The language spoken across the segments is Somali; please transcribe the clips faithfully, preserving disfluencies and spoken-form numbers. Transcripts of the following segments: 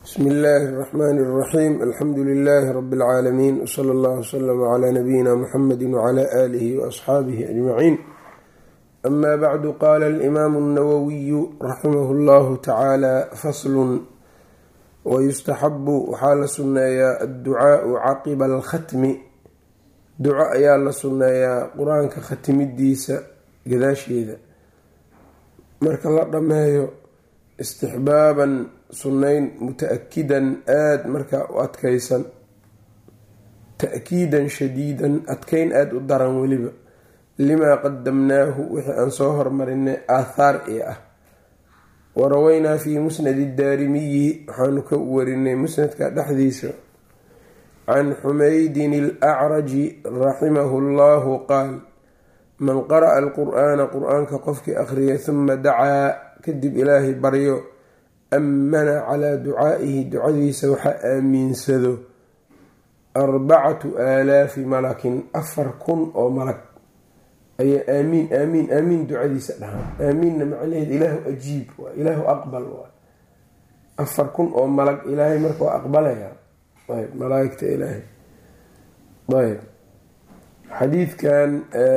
bsmi illaahi الرaxmaan الraxiim alxamdu lilaahi rabi اlcaalamiin wsala allah wslama calaa nabiyina muxamedi wcala aalihi waasxaabihi ajmaciin ama bacdu qaala alimaamu اnawowiyu raximahu llahu tacaala faslun wayustaxabu waxaa la sunneeyaa adducaau caqiba alkhatmi duco ayaa la sunneeyaa qur-aanka khatimidiisa gadaasheeda marka la dhammeeyo istixbaaban sunnayn muta-akidan aada markaa u adkaysan ta-kiidan shadiidan adkeyn aada u daran weliba limaa qadamnaahu wixii aan soo hormarinay aathaar ee ah waraweynaa fii musnadi daarimiyi waxaanu ka warinay musnadka dhexdiisa can xumaydin alacraji raximahu llahu qaal man qara'a alqur'aana qur-aanka qofkii akhriyay huma dacaa kadib ilaahay baryo amana calaa ducaa'ihi ducadiisa waxaa aamiinsado arbacatu aalaafi malakin afar kun oo malag ayaa aamiin aamiin aamiin ducadiisa dhahaan aamiinna macnaheed ilaahu ajiib waa ilaahu aqbal waa afar kun oo malag ilaahay marka waa aqbalaya ayb malaaigta ilaahay ayb xadiidkan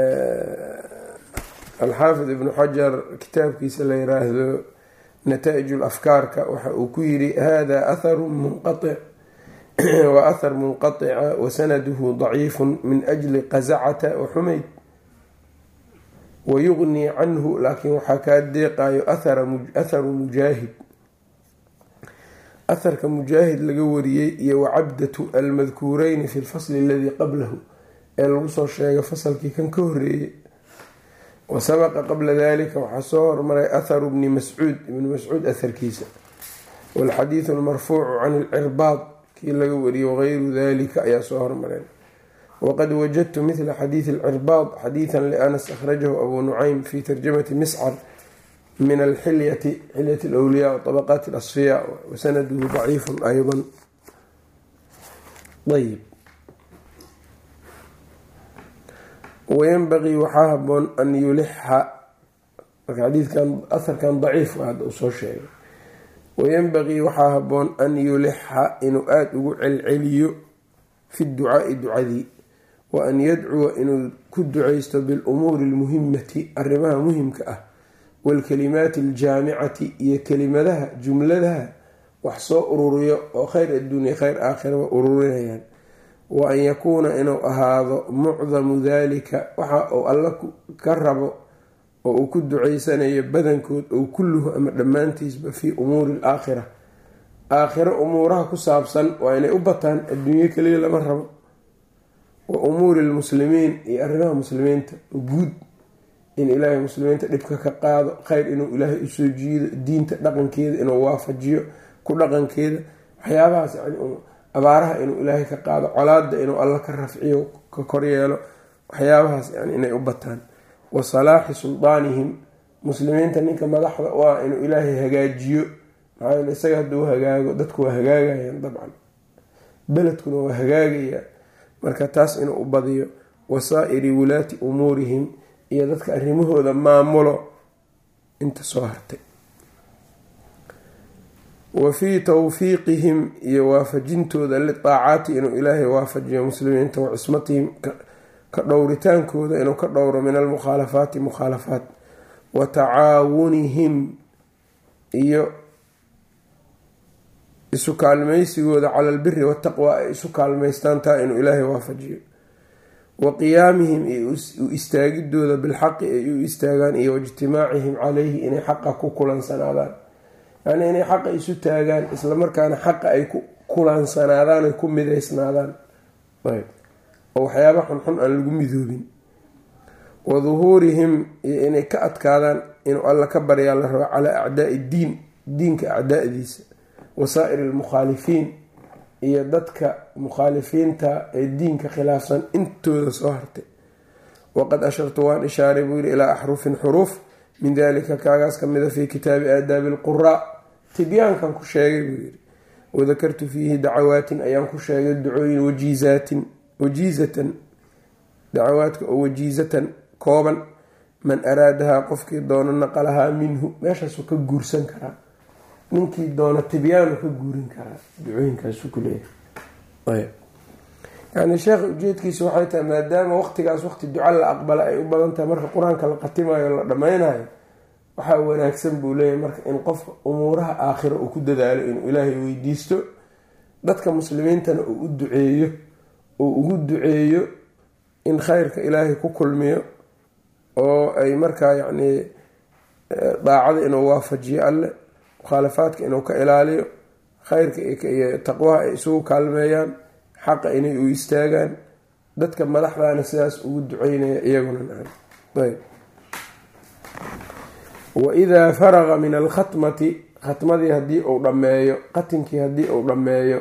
alxaafid ibnu xajar kitaabkiisa la yiraahdo nataa'ij ulafkaarka waxa uu ku yiri hada atharu munqatic wa athar munqatica wasanaduhu daciifun min ajli qazacata wa xumayd wayugnii canhu laakiin waxaa kaa deeqayo atharu mujaahid atharka mujaahid laga wariyey iyo wacabdatu almadkuureyni fi lfasli aladii qablahu ee lagu soo sheegay fasalkii kan ka horeeyey wasabaqa qabla dalika waxaa soo hormaray atharu bni mascuud ibni mascuud atharkiisa walxadiidu almarfuucu can ilcirbaad kii laga wariyey wagayru dalika ayaa soo hormareen waqad wajadtu mithla xadiidi alcirbaad xadiidan lianas akhrajahu abu nucaym fi tarjamati miscar min alxilyati xilyati alwliyaa watabaqaati alasfiyaa wasanaduhu daciifun aydan ayb wayanbaqii waxaa haboon an yulixa marka xadiidkan aharkan daciif hadda uu soo sheegay wayanbaqii waxaa haboon an yulixa inuu aada ugu celceliyo fi ducaai ducadii wa an yadcuwa inuu ku ducaysto bilumuuri almuhimati arrimaha muhimka ah waalkalimaati aljaamicati iyo kelimadaha jumladaha wax soo ururiyo oo kheyr adduunya kheyr aakhiraba ururinayaan wa an yakuuna inuu ahaado mucdamu dalika waxa uu alla ka rabo oo uu ku ducaysanayo badankood ou kulluhu ama dhammaantiisba fii umuuri alaakhira aakhiro umuuraha ku saabsan waa inay u bataan adduunyo kaliya lama rabo wa umuuri lmuslimiin iyo arrimaha muslimiinta guud in ilaahay muslimiinta dhibka ka qaado kheyr inuu ilaahay usoo jiido diinta dhaqankeeda inuu waafajiyo ku dhaqankeeda waxyaabahaas yani abaaraha inuu ilaahay ka qaado colaada inuu alla ka rafciyo ka koryeelo waxyaabahaas yani inay u bataan wa salaaxi suldaanihim muslimiinta ninka madaxda u ah inuu ilaahay hagaajiyo maxaa yeele isaga hadduu hagaago dadku waa hagaagayaan dabcan beledkuna waa hagaagayaan marka taas inuu u badiyo wasaa'iri wulaati umuurihim iyo dadka arrimahooda maamulo inta soo hartay wa fii tawfiiqihim iyo waafajintooda litaacaati inuu ilaahay waafajiyo muslimiinta wa cismatihim ka dhowritaankooda inuu ka dhowro min almukhaalafaati mukhaalafaat wa tacaawunihim iyo isu kaalmaysigooda cala albiri wataqwa ay isu kaalmaystaan taa inuu ilaahay waafajiyo wa qiyaamihim iyo u istaagidooda bilxaqi ay u istaagaan iyo waijtimaacihim caleyhi inay xaqa ku kulansanaadaan yacni inay xaqa isu taagaan islamarkaana xaqa ay ku kulansanaadaan ay ku midaysnaadaan ayb oo waxyaaba xunxun aan lagu midoobin wa duhuurihim iyo inay ka adkaadaan inuu alla ka baryaa la rabo calaa acdaai diin diinka acdaadiisa wasaa'iri almukhaalifiin iyo dadka mukhaalifiinta ee diinka khilaafsan intooda soo hartay waqad ashartu waan ishaaray buu yidhi ilaa axrufin xuruuf min dalika kaagaas ka mida fii kitaabi aadaabi alquraa tibyaankan ku sheegay buu yidhi wadakartu fiihi dacawaatin ayaan ku sheegay ducooyin wajiizaatin wajiizatan dacawaadka oo wajiizatan kooban man araadahaa qofkii doono naqalahaa minhu meeshaasuu ka guursan karaa ninkii doona tibyaanu ka guurin karaa ducooyinkaasu ku leeyahay. yani sheekha ujeedkiisa waxay tahay maadaama waqtigaas waqti duca la aqbala ay u badan tahay marka qur-aanka la khatimayo la dhammaynayo waxaa wanaagsan buu leeyahay marka in qofka umuuraha aakhiro uu ku dadaalo inuu ilaahay weydiisto, dadka muslimiintana uu u duceeyo uu ugu duceeyo in khayrka ilaahay ku kulmiyo oo ay markaa yacni daacada inuu waafajiyo alle, mukhaalafaadka inuu ka ilaaliyo, khayrka iyo taqwaha ay isugu kaalmeeyaan, xaqa inay u istaagaan, dadka madaxdaana sidaas ugu duceynaya iyaguna nacam. ayb waidaa faraqa min alkhatmati khatmadii haddii uu dhammeeyo qatinkii haddii uu dhammeeyo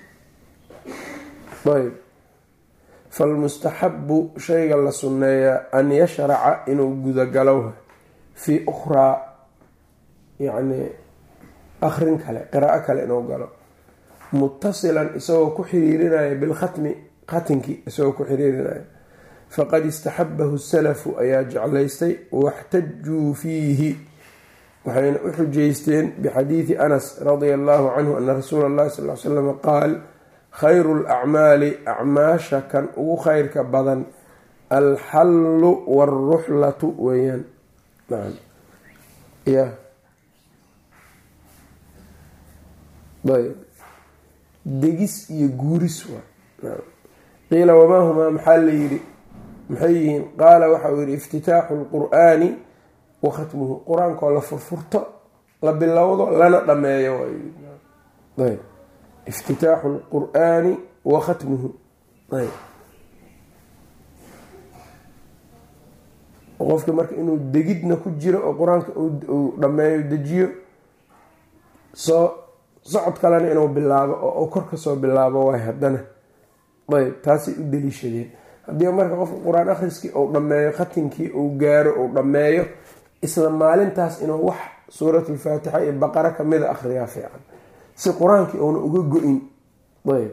ayb falmustaxabu shayga la sunneeyaa an yashraca inuu gudagalo fii ukhraa yacni akrin kale qiraa'o kale inuu galo mutasilan isagoo ku xiriirinaya bilkhatmi khatinkii isagoo ku xiriirinaya. faqad istaxabahu salafu ayaa jeclaystay waxtajuu fiihi waxayna u xujaysteen bixadiidi anas radia allahu canhu ana rasuula allahi sal l slam qaal khayru lacmaali acmaasha kan ugu khayrka badan alxallu waaruxlatu weeyaan. nacam ya ayb degis iyo guuris waa. qiila wamaa humaa maxaa la yidhi maxay yihiin? qaala waxa uu yidhi iftitaaxu lqur'aani wa khatmuhu, qur-aankoo la furfurto la bilowdo lana dhameeyo ayb iftitaaxu lqur'aani wa khatmuhu. ayb qofka marka inuu degidna ku jiro oo qur-aanka uu dhameeyo dejiyo, soo socod kalena inuu bilaabo oo kor kasoo bilaabo waay haddana. ayb taasay u daliishadeen. haddii marka qofka qur-aan akhriskii uu dhammeeyo khatinkii uu gaaro uu dhammeeyo isla maalintaas inuu wax suuratulfaatixa iyo baqara kamida akhriyaa fiican si qur-aankii uuna uga go-in. ayb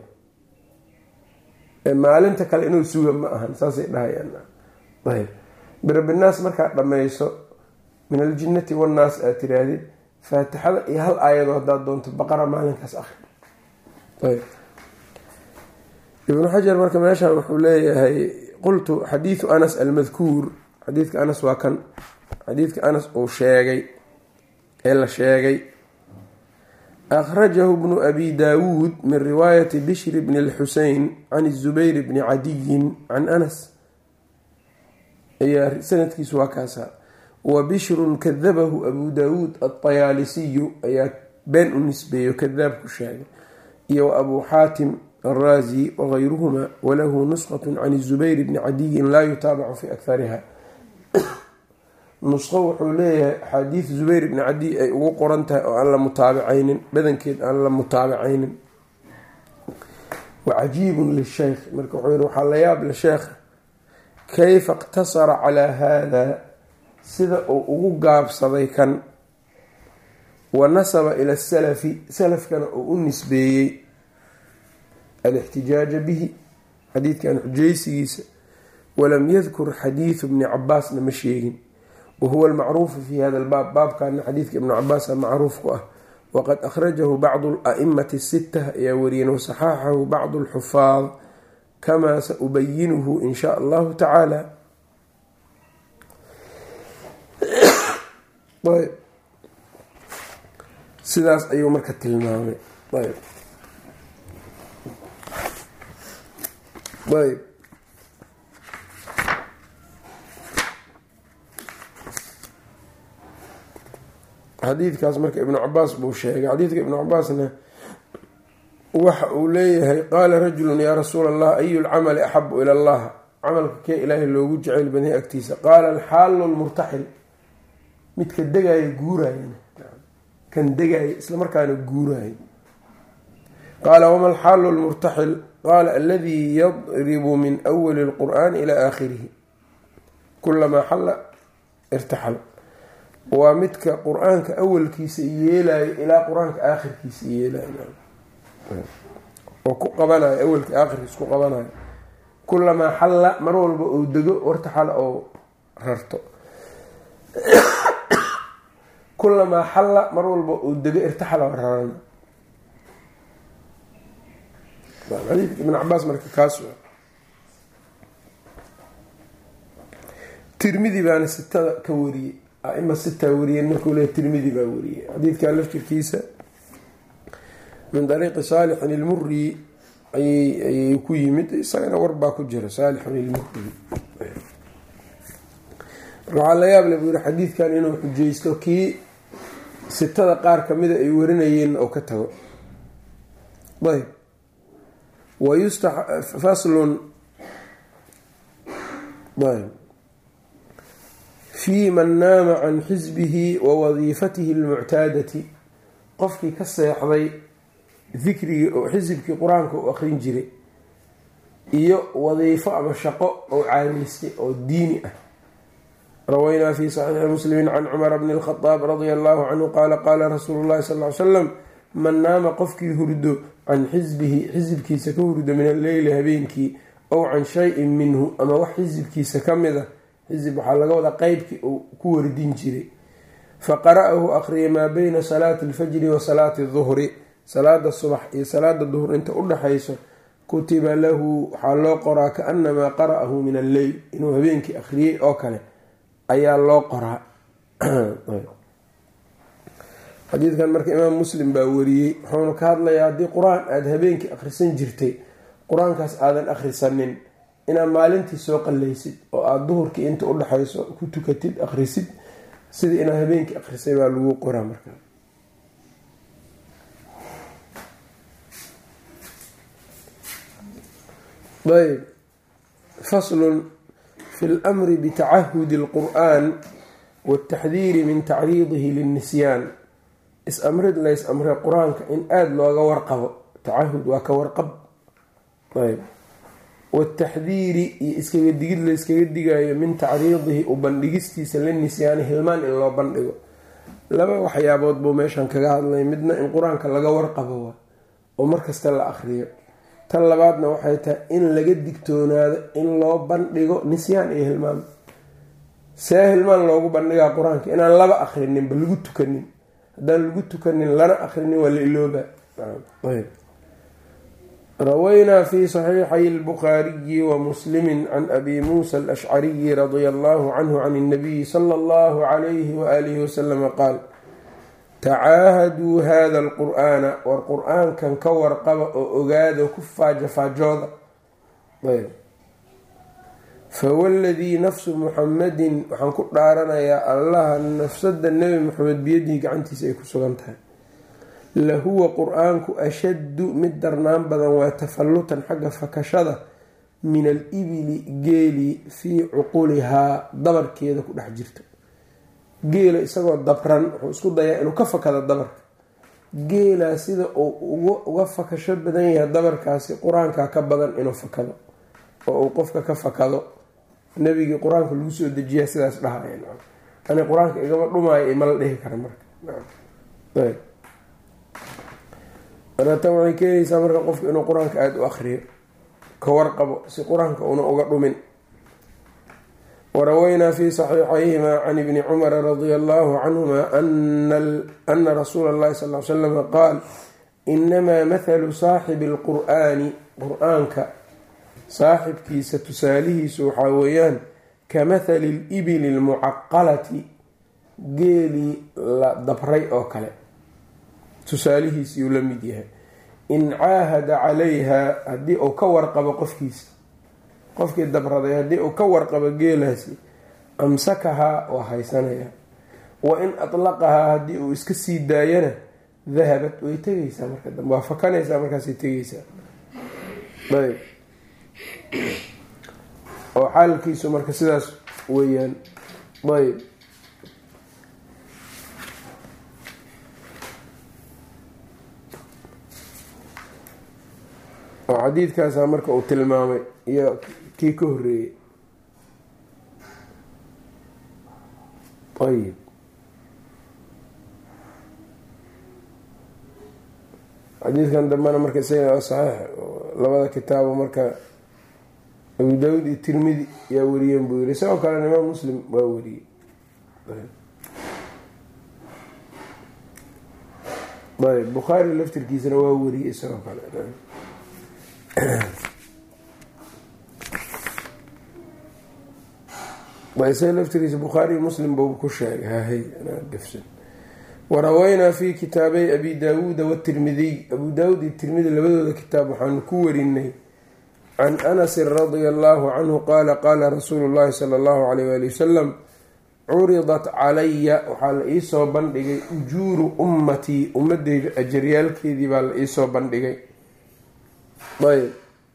maalinta kale inuu suga ma ahan saasay dhahayaan. ayb birabinaas markaad dhammayso min aljinnati wannaas aad tirahdid faatixada iyo hal aayado haddaad doonto baqara maalinkaas akhri. ayb ibnu xajar marka meeshaan wuxuu leeyahay qultu xadiidu anas almadkuur, xadiidka anas waa kan xadiidka anas uu sheegay ee la sheegay akhrajahu bnu abi daawuud min riwaayati bishri bni lxusein can zubayr bni cadiyin can anas ayaa sanadkiisu waa kaasa. wa bishrun kadabahu abu daawuud alطayaalisiyu ayaa been u nisbeeyo kadaab ku sheegay, iyo wa abuu xaatim الرازي وغيرهما وله نسخة عن الزبير بن عدي لا يتابع في أكثرها. نسخة وحوليها حديث زبير بن عدي أي وقرنتها على متابعين بدن كده على متابعين. وعجيب للشيخ مركوحين وحلياب للشيخ كيف اقتصر على هذا سذا وقاب صديقا ونسب إلى السلف سلف كان النسبي الاحتجاج به حديث كان حجيسيس ولم يذكر حديث ابن عباس نمشيين وهو المعروف في هذا الباب. باب كان حديث ابن عباس معروف له، وقد أخرجه بعض الأئمة الستة يورين وصححه بعض الحفاظ كما سأبينه إن شاء الله تعالى. طيب سداس أيوة مركة المامي. طيب طيب xadiidkaas marka ibnu cabaas buu sheegay. xadiidka ibnu cabaasna waxa uu leeyahay qaala rajulun yaa rasuula allah ayu lcamali axabu ila allah, camalka kee ilaahay loogu jeceyl badan agtiisa? qaala alxaalu lmurtaxil, midka degaayo guuraayan, kan degaayo isla markaana guuraayo. qaala wama alxaalu lmurtaxil? qaala aladii yadribu min awali lqur'aani ilaa aakhirihi kulamaa xalla irtaxal. waa midka qur-aanka awalkiisa yeelayo ilaa qur-aanka aakhirkiisa yeelayo oo ku qabanayo awalka aakhirkiisa ku qabanayo. kulamaa xalla mar walba uu dego wartaxala oo rarto. kulamaa xalla mar walba uu dego irtaxala rarana. xadiidka ibn cabaas marka kaas tirmidi baana sitada ka wariyey, aima sitaa wariyeen markuu leeya tirmidi baa wariyey xadiidkaa laftirkiisa min dariiqi saalixin ilmuri ayay ku yimid, isagana warbaa ku jira saalixun ilmuri. waxaa la yaab le buu yihi xadiidkan inuu xujaysto kii sitada qaar kamida ay warinayeenna oo ka tago. ayb faslun ayb fii man naama can xisbihi wa wadiifatihi almuctaadati, qofkii ka seexday dikrigii oo xisibkii qur-aanka u aqrin jiray iyo wadiifo ama shaqo oo caadaystay oo diini ah. rawaynaa fi saxiixi muslimi can cumara bni lkhadaab radia allahu canhu qaala qaala rasuulu llahi sal ly slam man naama qofkii hurdo can xisbihi xisibkiisa ka hurdo min alleyli habeenkii ow can shayin minhu ama wax xisibkiisa ka mid a, xisib waxaa laga wadaa qeybkii uu ku wardin jiray, faqara-ahu aqriya maa beyna salaati alfajri wa salaati duhri, salaada subax iyo salaada duhur inta u dhaxayso, kutiba lahu waxaa loo qoraa kaanamaa qara'ahu min alleyl, inuu habeenkii akhriyey oo kale ayaa loo qoraa. xadiidkan marka imaam muslim baa wariyey, wuxuuna ka hadlayaa haddii qur-aan aada habeenkii akhrisan jirtay, qur-aankaas aadan akhrisanin, inaad maalintii soo qallaysid oo aada duhurkii inta u dhaxayso ku tukatid akhrisid, sidii inaad habeenkii akhrisay baa lagu qoraa marka. ayb faslun fi lmri bitacahudi alqur'an wataxdiiri min tacriidihi lilnisyaan, is-amrid la is-amre qur-aanka in aada looga warqabo, tacahud waa ka warqab. ayb wataxdiiri iyo iskaga digid la iskaga digayo min tacriidihi u bandhigistiisa linisyaani hilmaan in loo bandhigo. laba waxyaabood buu meeshan kaga hadlay, midna in qur-aanka laga warqabo waa oo markasta la akriyo, tan labaadna waxay tahay in laga digtoonaado in loo bandhigo nisyaan iyo hilmaan. see hilmaan loogu bandhigaa qur-aanka? inaan laba akhrininba lagu tukanin, haddaan lagu tukanin lana akrinin waa la ilooba. rawaynaa fi saxiixay albukhaariyi wa muslimi can abi muusa alashcariyi radia allahu canhu can اnabiyi sala allahu calayhi waalihi wasalama qaal tacaahaduu hada alqur'aana, war qur-aankan ka warqaba oo ogaada ku faajafaajooda. fawaladii nafsu muxamadin, waxaan ku dhaaranayaa allaha nafsada nebi maxamed biyadihi gacantiisa ay ku sugan tahay, lahuwa qur-aanku ashaddu mid darnaan badan waa tafallutan xagga fakashada min alibili geeli fii cuqulihaa dabarkeeda ku dhex jirto. geela isagoo dabran wuxuu isku dayaa inuu ka fakado dabarka, geelaa sida uu uga fakasho badan yahay dabarkaasi qur-aankaa ka badan inuu fakado oo uu qofka ka fakado. nabigii qur-aanka lagu soo dejiyaa sidaas dhahaya, ani qur-aanka igama dhumaayo ima la dhihi kara marka. maratan waxay keenaysaa marka qofka inuu qur-aanka aada u akriyo, ka warqabo si qur-aanka una uga dhumin. warawaynaa fi saxiixayhima can ibni cumara radia allahu canhuma ana rasuula allahi sal l slama qaal inamaa mathalu saaxibi alqur'aani, qur-aanka saaxibkiisa tusaalihiisu waxaa weeyaan ka mathali libili almucaqalati, geelii la dabray oo kale tusaalihiisiyuu la mid yahay. in caahada calayha, haddii uu ka warqabo qofkiisa, qofkii dabraday haddii uu ka warqabo geelaasi, amsakahaa waa haysanaya, wa in atlaqahaa haddii uu iska sii daayana dahabad way tegaysaa, marka dambe waa fakanaysaa, markaasay tegaysaa. ayb oo xaalkiisu marka sidaas weeyaan. ayb oo xadiidkaasa marka uu tilmaamay iyo kii ka horeeyey. ayb xadiidkan dambena marka isaga saxiix, labada kitaabo marka abu daawud iyo tirmidi yaa wariyeen buu yiri, sidoo kalena imaam muslim waa wariyey. ayb bukhaari laftirkiisana waa wariyey isagoo kale isaga laftirkiisa bukhaari muslim buu ku sheegay hahay gafsan. waraweynaa fi kitaabay abi daawuuda watirmidiy abu daawuud iyo tirmidi labadooda kitaab waxaanu ku warinay can anasin radia allahu canhu qaala qaala rasuulu llahi sala allahu alayh waali wasalam curidat calaya waxaa la iisoo bandhigay ujuuru ummatii ummadeyda ajaryaalkeedii baa la iisoo bandhigay. ayb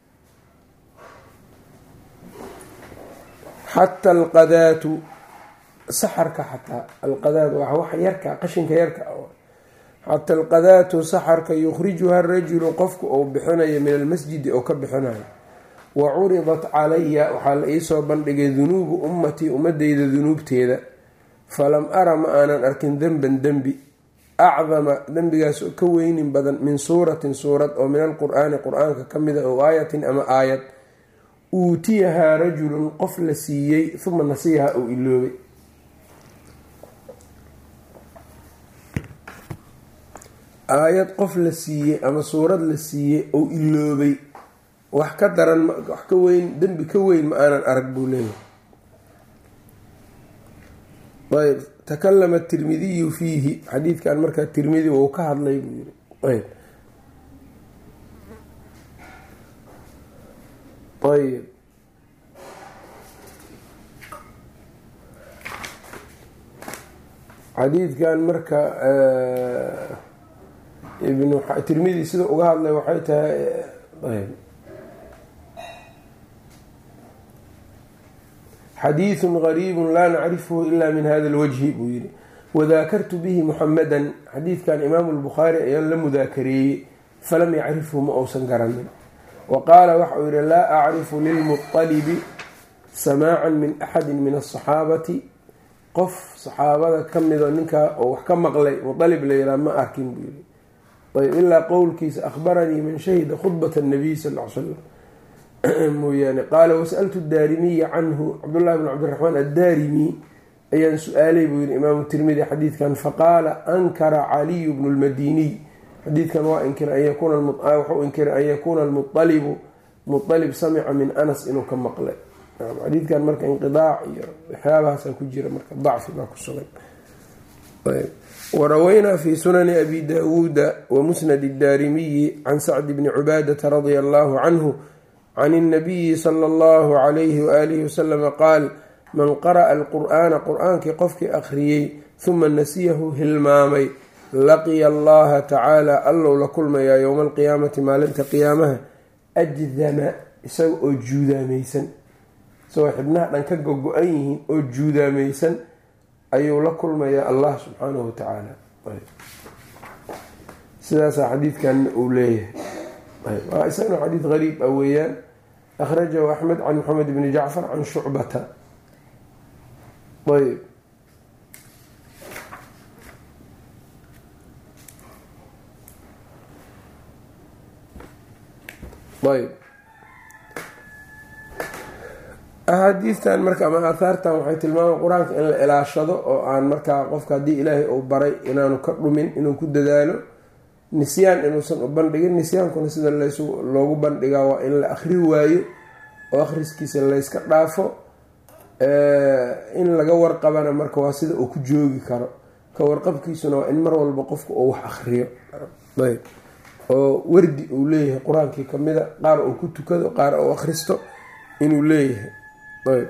xata alqadaatu saxarka xataa alqadaat waa wax yarka qashinka yarka xata alqadaatu saxarka yukhrijuha rajulu qofku ou bixinayo min almasjidi oo ka bixinayo. wa curidat calaya waxaa la iisoo bandhigay dunuubu ummatii ummadeyda dunuubteeda falam ara ma aanan arkin denban dembi acdama dembigaas oo ka weynin badan min suuratin suurad oo min alqur-aani qur-aanka ka mida oo aayatin ama aayad uutiyahaa rajulun qof la siiyey uma nasiyaha ou iloobay. aayad qof la siiyey ama suurad la siiyey ou iloobay wax ka daran wax ka weyn dembi ka weyn ma aanan arag buu leeyahay. ayb takalama tirmidiyu fiihi xadiidkan markaa tirmidi wuu ka hadlay buu yiri. ayb ayb xadiidkan marka ibn tirmidi sida uga hadlay waxay tahay ayb xadiiثun gariibun laa nacrifhu ila min hada اlwajhi buu yihi. wadaakartu bihi muxamadan xadiidkan imaamu lbukhaari ayaan la mudaakareeyey falam yacrifhu ma uusan garanin. wa qaala waxa uu yihi laa acrifu lilmuطalibi samaacan min axadi min aلصaxaabati qof saxaabada ka mido ninkaa oo wax ka maqlay muطalib la yihaha ma arkin buu yihi. ayb ilaa qowlkiisa akhbaranii man shahida khudbat الnabiy sal l slam mooyaane. qaala wasaltu daarimiya canhu cabdullahi bn cabdiraxmaan addaarimi ayaan su-aalay buu yihi imaamu tirmidi xadiidkan faqaala ankara caliyu bnu lmadiniy xadiidkan waa inkiray waxau inkiray an yakuuna almualibu mualib samica min anas inuu ka maqlay. xadiidkan marka inqidaac iyo waxyaabahaasa ku jira marka dacfi baa ku sugan. waraweynaa fi sunani abi daawuuda wa musnad daarimiyi can sacdi bni cubaadata radia allahu canhu can الnabiyi sala اllahu alayhi waalihi wasalama qaal man qara'a alqur'aana qur-aankii qofkii akhriyey huma nasiyahu hilmaamay laqiya allaha tacaala allow la kulmayaa yowma alqiyaamati maalinta qiyaamaha ajdama isaga oo juudaamaysan isagoo xibnaha dhan ka gogo-an yihiin oo juudaamaysan ayuu la kulmayaa allah subxaanahu watacaala. sidaasaa xadiidkanna uu leeyahay. waa isagana xadiid gariib ah weeyaan akhrajahu axmed can maxamed bni jacfar can shucbata. ayb ayb axaadiistan marka ama aahaartan waxay tilmaamay qur-aanka in la ilaashado oo aan markaa qofka haddii ilaahay uu baray inaanu ka dhumin inuu ku dadaalo. nisyaan inuusan u bandhigin nisyaankuna sida loogu bandhigaa waa in la akhri waayo oo akhriskiisa layska dhaafo. in laga warqabana marka waa sida uu ku joogi karo. ka warqabkiisuna waa in mar walba qofka uu wax akhriyo ayb oo wardi uu leeyahay qur-aankii kamida qaar uu ku tukado qaar uu akhristo inuu leeyahay. ayb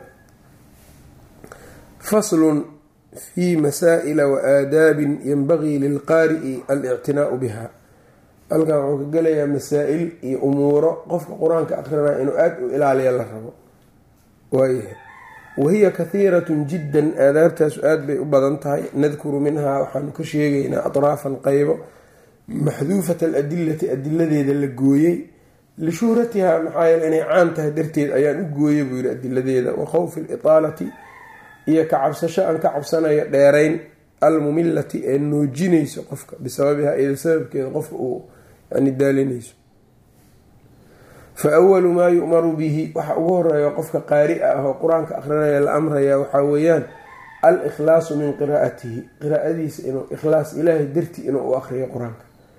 faslun fi masaa'ila wa aadaabin yanbagii lilqaari'i alictinaau biha. halkan wuxuu ka gelayaa masaa-il iyo umuuro qofka qur-aanka akrinaya inuu aada u ilaaliya la rabo. waayahay wahiya kahiiratun jiddan aadaabtaasu aada bay u badan tahay. nadkuru minhaa waxaanu ka sheegaynaa atraafan qeybo maxduufat aladilati adiladeeda la gooyey lishuhratihaa maxaa yeele inay caan tahay darteed ayaan u gooyay buu yihi adiladeeda. wa khawfi litaalati iyo ka cabsasho aan ka cabsanayo dheerayn almumilati ee noojinayso qofka bisababiha iyada sababkeeda qofka uu yani daalinayso. fa awalu maa yu'maru bihi waxa ugu horeeya qofka qaari-a ah oo qur-aanka akrinaya la amraya waxaa weeyaan al ikhlaasu min qiraa'atihi qiraa'adiisa inuu ikhlaas ilaahay dartii inuu u akriyo qur-aanka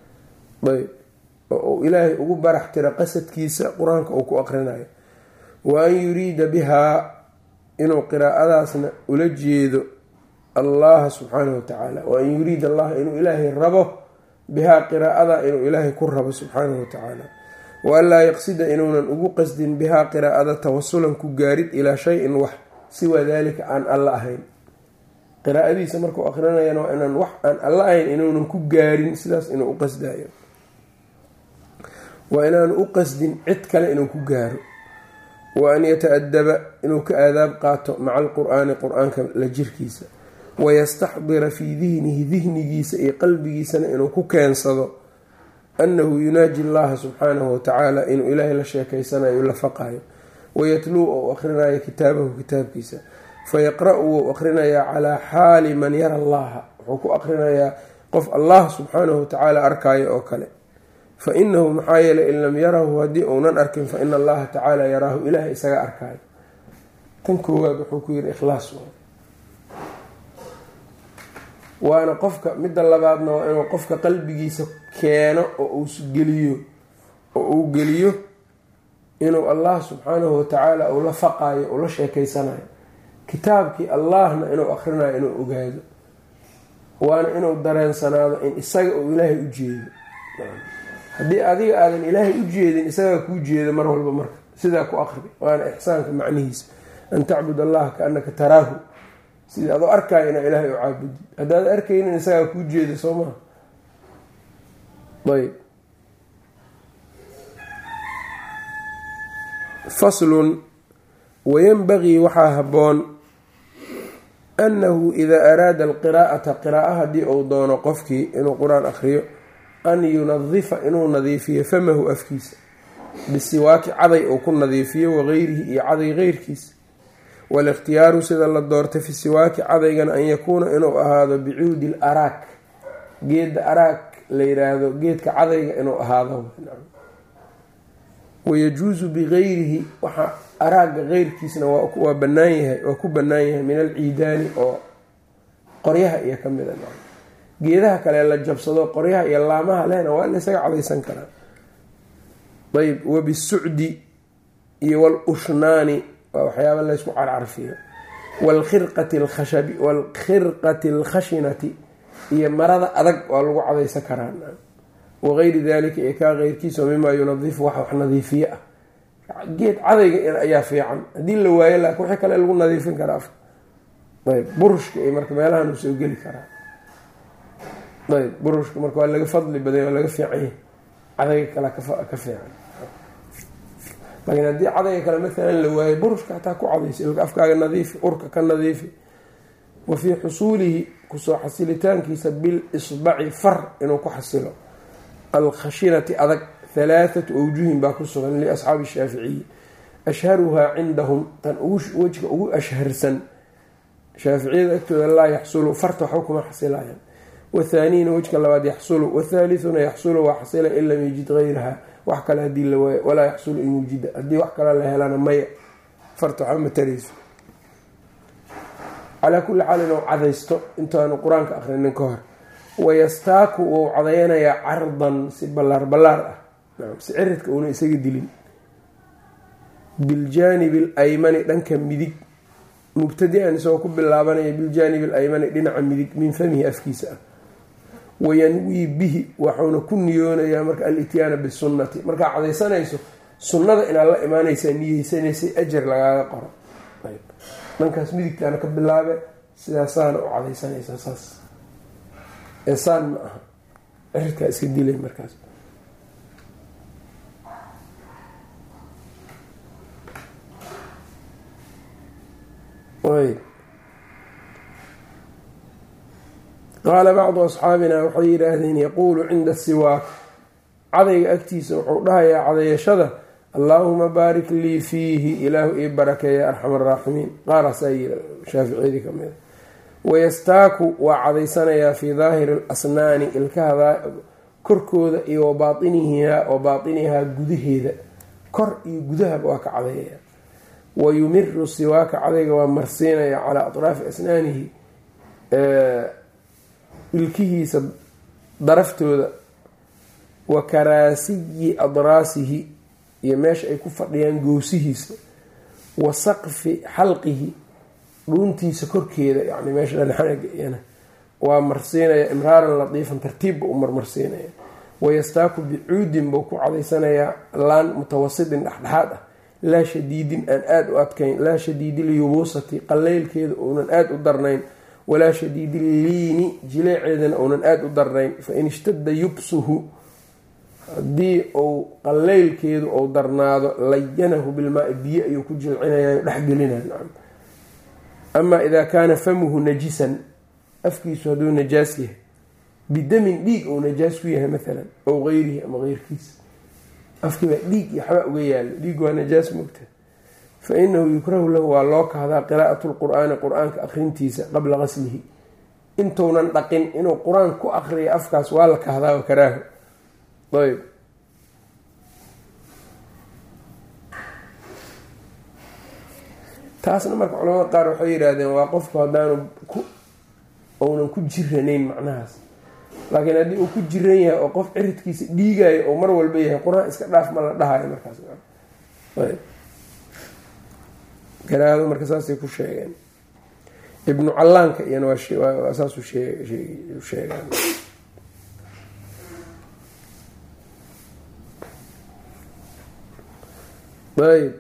ayb oo uu ilaahay ugu barax tira qasadkiisa qur-aanka uu ku aqrinayo. wa an yuriida bihaa inuu qiraa'adaasna ula jeedo allaha subxaanahu watacaala, wa an yuriida allaha inuu ilaahay rabo bihaa qiraa'ada inuu ilaahay ku rabo subxaanahu watacaala. wa an laa yaqsida inuunan ugu qasdin bihaa qiraa'ada tawasulan ku gaarid ilaa shay-in wax siwaa daalika aan alla ahayn. qiraa'adiisa markuu aqrinayana waa inaan wax aan alla ahayn inuunan ku gaarin sidaas inuu u qasdayo, waa inaanu u qasdin cid kale inuu ku gaaro. wa an yata-adaba inuu ka aadaab qaato maca alqur-aani qur-aanka la jirkiisa, wayastaxdira fii dihnihi dihnigiisa iyo qalbigiisana inuu ku keensado annahu yunaaji llaha subxaanahu watacaala inuu ilaahay la sheekeysanayo la faqayo. wayatluu ou aqrinayo kitaabahu kitaabkiisa, fayaqra-u wou aqrinayaa calaa xaali man yara allaha, wuxuu ku aqrinayaa qof allah subxaanahu watacaala arkaayo oo kale. fa inahu maxaa yeelay in lam yarahu haddii uunan arkin fa ina allaha tacaala yaraahu ilaahay isaga arkaayo. tan koowaad wuxuu ku yidhi ikhlaas waana qofka. midda labaadna waa inuu qofka qalbigiisa keeno oo uu geliyo oo uu geliyo inuu allah subxaanahu watacaala uu la faqaayo uu la sheekeysanayo, kitaabkii allahna inuu akhrinayo inuu ogaado, waana inuu dareensanaado in isaga uu ilaahay u jeedo. haddii adiga aadan ilaahay u jeedin isagaa kuu jeedo mar walba, marka sidaa ku aqri. waana ixsaanka macnihiisa an tacbud allaha kaannaka taraahu, sidii adoo arkaayo inaa ilaahay u caabudi. haddaad arkaynin isagaa kuu jeeda soo maha. ayb faslun wayanbagii waxaa habboon annahu idaa araada alqiraa'ata qiraa'o haddii uu doono qofkii inuu qur-aan akhriyo an yunadifa inuu nadiifiyo famahu afkiisa bisiwaaki caday uu ku nadiifiyo wagayrihi iyo caday geyrkiisa. walikhtiyaaru sida la doortay fi siwaaki cadaygana an yakuuna inuu ahaado bicuudi l araak, geedda araak la yiraahdo geedka cadayga inuu ahaado. wayajuusu bigayrihi waxa araaga geyrkiisna waa banaan yahay waa ku banaan yahay min alciidaani oo qoryaha iyo ka mida. geedaha kale la jabsado qoryaha iyo laamaha lehna waa la isaga cadaysan karaa. ayb wabisucdi iyo walushnaani waa waxyaaba laysku carcarfiyo, walkhirqati alkhashabi walkhirqati alkhashinati iyo marada adag waa lagu cadaysan karaa. wagayri dalika iyo kaa keyrkiisa mimaa yunadifu wax wax nadiifiye ah. geed cadayga ayaa fiican haddii la waayo, laakiin wixii kale lagu nadiifin karaa. ayb burushka iyo marka meelahan uu soo geli karaa. ayb burushka marka waa laga fadli baday, waa laga fiicanya, cadayga kale ka fiican. laakiin haddii cadayga kale maalan la waayo, burushka hataa ku cadaysa, ilka afkaaga nadiifi, urka ka nadiifi. wa fii xusuulihi kusoo xasilitaankiisa bil isbaci far inuu ku xasilo alkhashinati adag halaathatu awjuhin baa ku sugan liasxaabi shaaficiyi. ashharuhaa cindahum tan wejka ugu ashharsan shaaficiyada agtooda laa yaxsulu farta waxba kuma xasilayaan. wathaaniina wejka labaad yaxsulu, wathaalithuna yaxsulu waa xasila in lam yajid gayraha, wax kale haddii la waayo. walaa yaxsulu in wujida, haddii wax kale la helana maya, farta waxba matarayso. calaa kulli xaal inuu cadaysto intaanu qur-aanka akhrinin ka hor. wayastaaku wou cadayanayaa cardan si ballaar ballaar ah, si ciridka uuna isaga dilin. biljaanibi alaymani dhanka midig, mubtadi-an isagoo ku bilaabanaya biljaanibi alaymani dhinaca midig min famihi afkiisa ah. wayanwii bihi waxuuna ku niyoonayaa marka alityaana bisunnati, markaa cadaysanayso sunnada inaad la imaanaysaa niyeysanaysay ajar lagaaga qoro. dhankaas midigtaana ka bilaabe, sidaasaana u cadaysanaysaa saas esaan ma aha, ciridkaa iska dilay markaas. qaala bacdu asxaabina waxay yidhaahdeen yaquulu cinda siwaak, cadayga agtiisa wuxuu dhahayaa cadayashada allaahuma baarik lii fiihi, ilaahu ii barakeeya arxam araaximiin. qaaraasaa yiri shaaficiyadii ka mida. wayastaaku waa cadaysanayaa fii daahiri alasnaani, ilkaha korkooda iyo wabainihihaa wa baatinihaa gudaheeda, kor iyo gudahaba waa ka cadayaya. wayumiru siwaaka, cadayga waa marsiinaya calaa atraafi asnaanihi, ilkihiisa daraftooda wa karaasiyi adraasihi iyo meesha ay ku fadhiyaan goosihiisa, wa saqfi xalqihi dhuuntiisa korkeeda, yani meesha dhanxanaga iyana waa marsiinaya imraaran latiifan tartiibba u marmarsiinaya. wayastaaku bicuudin buu ku cadaysanayaa laan mutawasitin dhexdhexaad ah, laa shadiidin aan aada u adkayn, laa shadiidiliyubuusati qaleylkeeda uunan aada u darnayn, walaa shadiidiliini jileeceedana uunan aada u darnayn. fain ishtada yubsuhu haddii uu qaleylkeedu ou darnaado layanahu bilmaai biyo ayuu ku jilcinaya dhexgelinaya. amaa idaa kaana famuhu najisan, afkiisu hadduu najaas yahay, bidamin dhiig ou najaas ku yahay maalan, ow gayrihi ama keyrkiisa, afkiibaa dhiig iyo waxbaa uga yaalo, dhiig waa najaas moogta, fa inahu yukrahu lahu waa loo kahdaa qiraa'atu lqur'aani qur-aanka akrintiisa qabla qaslihi, intuunan dhaqin inuu qur-aan ku akriyo afkaas waa la kahdaa wa karaaho. ayb taasna marka culamada qaar waxay yidhaahdeen waa qofku haddaanu ku ounan ku jiranayn macnahaas, laakiin haddii uu ku jiran yahay oo qof ciridkiisa dhiigayo oo mar walba yahay qur-aan iska dhaaf ma la dhahayo markaas. ayb garaado marka saasay ku sheegeen. ibnu callaanka iyana waa saasuu sheegaan. ayb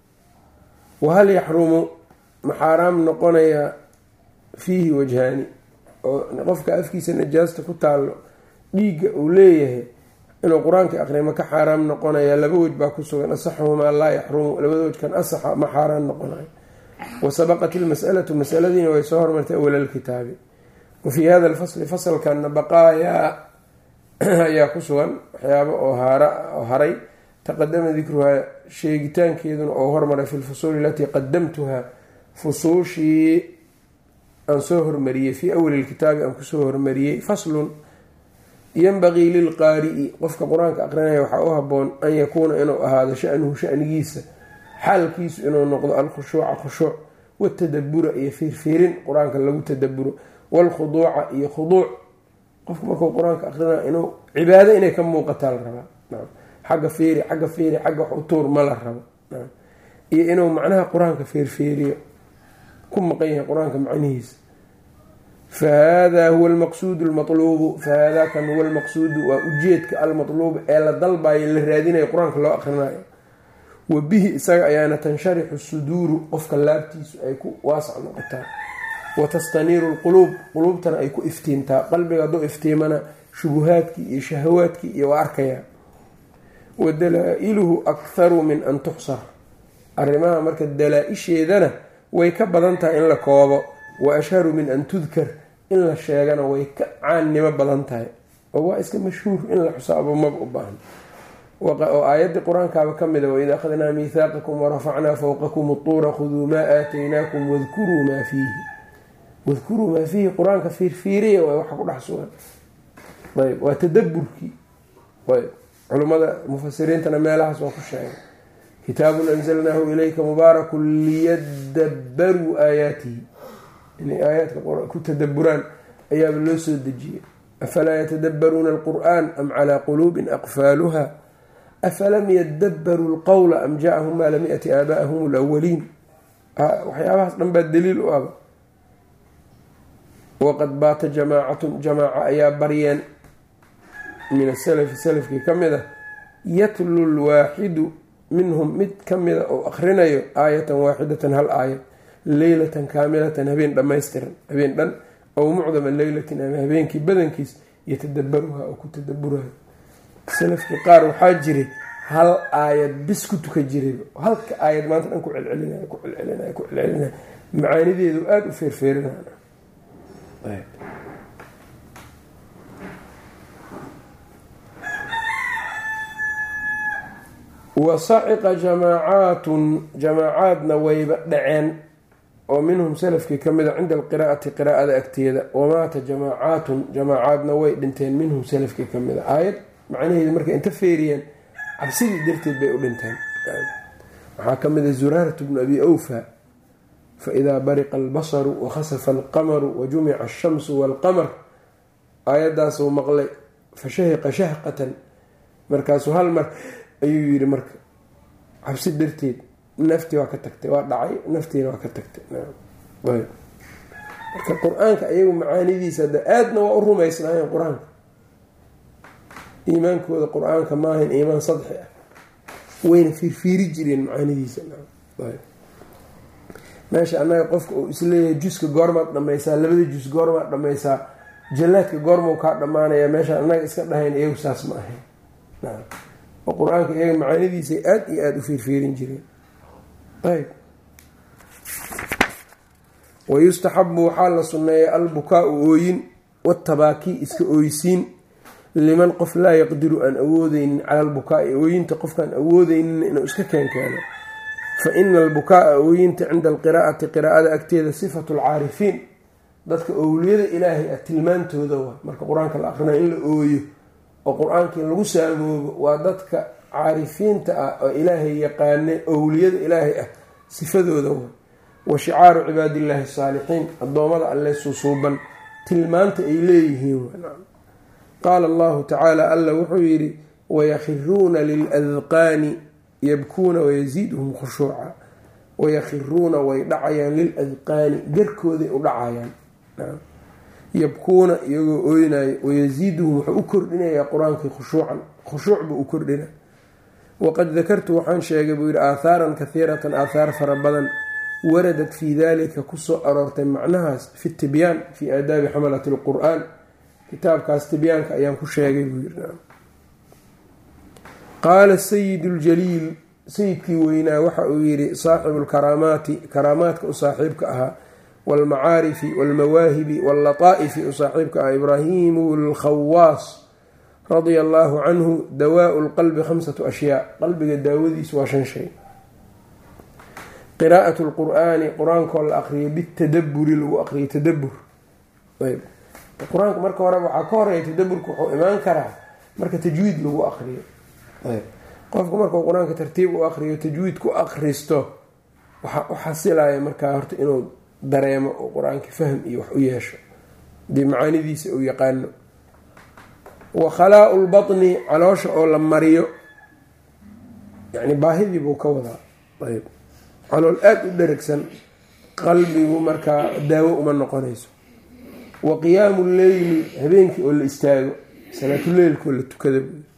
wahal yaxrumu ma xaaraam noqonayaa fiihi wajhaani, oo qofka afkiisa najaasta ku taallo dhiigga uu leeyahay inuu qur-aanka aqriya ma ka xaaraam noqonayaa? laba wej baa ku sugan, asaxuhumaa laa yaxrumu, labada wejkan asaxa ma xaaraan noqonayo. wasabaqat ilmas'alatu masaladiina way soo hormartay awala alkitaabi. wa fii hada alfasli fasalkanna baqaayaa ayaa ku sugan waxyaaba oo oo haray, taqadama dikruhaa sheegitaankeeduna oo hormaray fi lfusuuli alatii qadamtuhaa, fusuushii aan soo hormariyey fii awali lkitaabi aan kusoo hormariyey. faslun yanbagii lilqaari'i, qofka qur-aanka aqrinaya waxaa u haboon an yakuuna inuu ahaado sha'nuhu shanigiisa, xaalkiisu inuu noqdo alkhushuuca khushuuc, watadabura iyo fiirfiirin qur-aanka lagu tadaburo, walkhuduuca iyo khuduuc. qofka markuu qur-aanka aqrinaya inuu cibaado inay ka muuqataa la rabaa, xagga fiiri xagga fiiri xagga wax u tuur ma la rabo, iyo inuu macnaha qur-aanka fiirfiiriyo ku maqan yahay qur-aanka macnihiisa. fahaada huwa almaqsuudu almatluubu, fahaada kan huwa almaqsuudu waa ujeedka almatluubu ee la dalbayo la raadinayo qur-aanka loo aqrinayo. wa bihi isaga ayaana tansharixu suduuru, qofka laabtiisu ay ku waasac noqotaa, wa tastaniiru lquluub, quluubtana ay ku iftiintaa. qalbiga hadduu iftiimana shubuhaadkii iyo shahawaadkii iyo waa arkayaa. wa dalaa-iluhu akharu min an tuxsar, arrimaha marka dalaa-isheedana way ka badan tahay in la koobo. wa ashharu min an tudkar, in la sheegana way ka caannimo badan tahay, oo waa iska mashhuur in la xusaabo maba u baahan. oo aayaddii qur-aankaaba ka mida, waid akhadnaa miithaaqakum warafacnaa fawqakum utuura khuduu maa aataynaakum wadkuruu maa fiihi, wadkuruu maa fiihi qur-aanka fiirfiiriya waa waxa ku dhex sugan. ayb waa tadaburkii. ayb culimmada mufasiriintana meelahaas waa ku sheegay, kitaabun anzalnaahu ilayka mubaarakun liyadabbaruu aayaatihi, inay aayaadka ku tadaburaan ayaaba loo soo dejiyey. afalaa yatadabbaruuna alqur'aan am calaa quluubin aqfaaluha afalam yadabbaruu lqowla am ja'ahum maa lam ya'ti aabaa'ahum alawaliin. waxyaabahaas dhan baa daliil u aba. waqad baata jamaacatun, jamaaca ayaa baryeen min asalafi salafkii ka mid ah, yatlu lwaaxidu minhum mid ka mida oo akhrinayo aayatan waaxidatan hal aayad, leylatan kaamilatan habeen dhammaystiran, habeen dhan, aw mucdama leylatin ama habeenkii badankiis, yatadabaruha oo ku tadaburayo. salafkii qaar waxaa jiray hal aayad bis ku tuka jiray, halka aayad maanta dhan ku celcelinay ku celcelinay ku celcelinay macaanideedu aada u feerfeerinaya. wasaciqa jamaacaatun, jamaacaadna wayba dhaceen oo minhum salafkii ka mida cinda alqiraa'ati qiraa'ada agteeda. wamaata jamaacaatun, jamaacaadna way dhinteen minhum salafkii ka mida. aayad macnaheedu markay inta feeriyeen cabsidii darteed bay u dhinteen. waxaa ka mida zuraaratu bnu abi awfa, faidaa bariqa albasaru wakhasafa alqamaru wajumica ashamsu waalqamar, aayaddaasuu maqlay fashahiqa shahqatan markaasuu hal mar ayuu yidhi marka cabsi darteed naftii waa ka tagtay, waa dhacay, naftiina waa ka tagtay. marka qur-aanka iyagu macaanidiisa hadda aadna waa u rumaysnaayeen qur-aanka, iimaankooda qur-aanka maahayn iimaan sadxi ah, wayna fiirfiiri jireen macaanidiisa. meesha annaga qofka uu isleeyahay juska goormaad dhammaysaa, labada jus goormaad dhammaysaa, jallaadka goormau kaa dhammaanaya, meesha annaga iska dhahayn iyagu saas ma ahayn. oo qur-aanka iyaga macaanidiisay aada iyo aada u fiirfiirin jireen. ayb wayustaxabu waxaa la sunneeyay albukaa-u ooyin watabaakii iska ooysiin liman qof laa yaqdiru aan awoodeynin cala albukaa-i ooyinta qofkaan awoodeynin inuu iska keenkeeno. fa ina albukaa-a ooyinta cinda alqiraa'ati qiraa'ada agteeda sifatu alcaarifiin, dadka owliyada ilaahay ah tilmaantooda waa marka qur-aanka la aqrinayo in la ooyo oo qur-aankii lagu saamoobo, waa dadka caarifiinta ah oo ilaahay yaqaane owliyada ilaahay ah sifadooda waa. wa shicaaru cibaadillaahi asaalixiin, addoommada alle susuuban tilmaanta ay leeyihiin. qaala allahu tacaala alla wuxuu yidhi wayakhiruuna liladqaani yabkuuna wayasiiduhum khushuuca. wayakhiruuna way dhacayaan liladqaani garkooday u dhacayaan, yabkuuna iyagoo ooynayo, wayasiiduhum wuxuu u kordhinayaa qur-aankii khushuucan, khushuuc buu u kordhina. waqad dakartu waxaan sheegay buu yidhi aathaaran kahiiratan, aathaar fara badan waradat fii dalika kusoo aroortay macnahaas fi tibyaan fii aadaabi xamalati lqur-aan, kitaabkaas tibyaanka ayaan ku sheegay buu yidhi. qaala sayid ljaliil, sayidkii weynaa waxa uu yidhi saaxibu lkaraamaati, karaamaadka u saaxiibka ahaa, waalmacaarifi waalmawaahibi waallataa'ifi u saaxiibka ah, ibraahimu lkhawaas radia allaahu canhu, dawaau lqalbi khamsatu ashyaa, qalbiga daawadiisu waa shan shay. qiraa'atu lqur'aani, qur-aankoo la aqriyo bitadaburi, lagu aqriyo tadabur. ayb qur-aanka marka horeba waxaa ka horeeya tadaburka wuxuu imaan karaa marka tajwiid lagu aqriyo. ayb qofku markuu qur-aanka tartiib u aqriyo tajwiid ku aqristo waxaa u xasilaya markaa horta inuu dareemo oo qur-aanka fahm iyo wax u yeesho dee macaanidiisa uu yaqaano. wa khalaau lbatni, caloosha oo la mariyo, yani baahidii buu ka wadaa. ayb calool aada u dheragsan qalbigu markaa daawo uma noqonayso. wa qiyaamu leyli, habeenkii oo la istaago, salaatuleylkoo la tukada.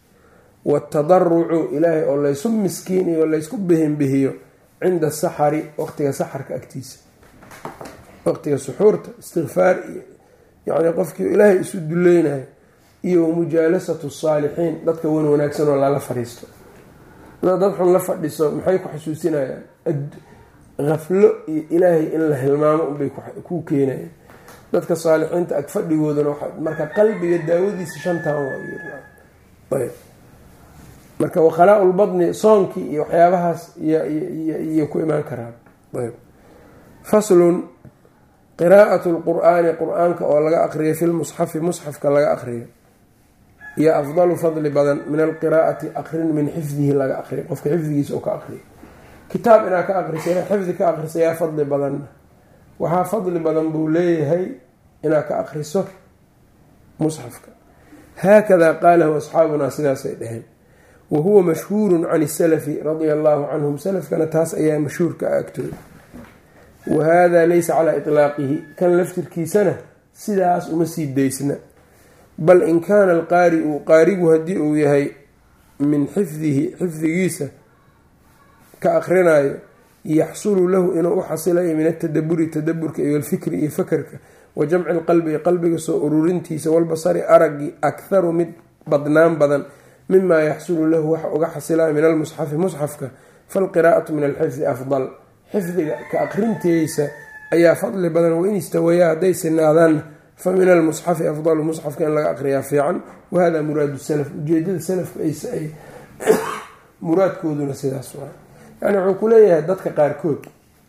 watadarucu, ilaahay oo laysu miskiiniyo o laysku behinbehiyo cinda saxari, waqtiga saxarka agtiisa, waqtiga suxuurta, istikfaar iyo yani qofkii ilaahay isu duleynayo. iyo mujaalasatu saalixiin, dadka wan wanaagsan oo lala fadhiisto. dad xun la fadhiso maxay ku xasuusinayaan? aflo iyo ilaahay in la hilmaamo unbay ku keenayaan. dadka saalixiinta ag fadhigoodana marka qalbiga daawadiisa shantaan waa. marka wakhalaa lbadni, soonkii iyo waxyaabahaas iyo ku imaan karaan. faslun qiraa'atu lqur'aani, qur-aanka oo laga aqriyo fi lmusxafi, musxafka laga aqriyo, iyo afdalu fadli badan min alqiraa'ati, aqrin min xifdihi laga aqriyo, qofka xifdigiisa oo ka aqriyo. kitaab inaa ka aqrisa, inaa xifdi ka aqrisa yaa fadli badanna, waxaa fadli badan buu leeyahay inaa ka aqriso musxafka. haakadaa qaalahu asxaabunaa, sidaasay dhaheen. wa huwa mashhuurun can isalafi radia allaahu canhum, salafkana taas ayaa mashhuurka a agtooda. wa haadaa laysa calaa itlaaqihi, kan laftirkiisana sidaas uma sii daysna. bal in kaana alqaari'u, qaarigu haddii uu yahay min xifdihi, xifdigiisa ka aqrinayo, yaxsulu lahu inuu u xasilayo min atadaburi, tadaburka iyo alfikri iyo fakarka, wa jamci lqalbi, qalbiga soo ururintiisa, walbasari araggi, akharu mid badnaan badan mimaa yaxsulu lahu waxa uga xasilayo min almusxafi, musxafka. falqiraa'atu min alxifdi afdal, xifdiga ka aqrintiisa ayaa fadli badan. wain istawayaa, hadday sinaadaan, fa min almusxafi afdalu, musxafka in laga aqriyaa fiican. wahada muraadu salaf, ujeedada salafka ay muraadkooduna sidaas waa. yani wuxuu ku leeyahay dadka qaarkood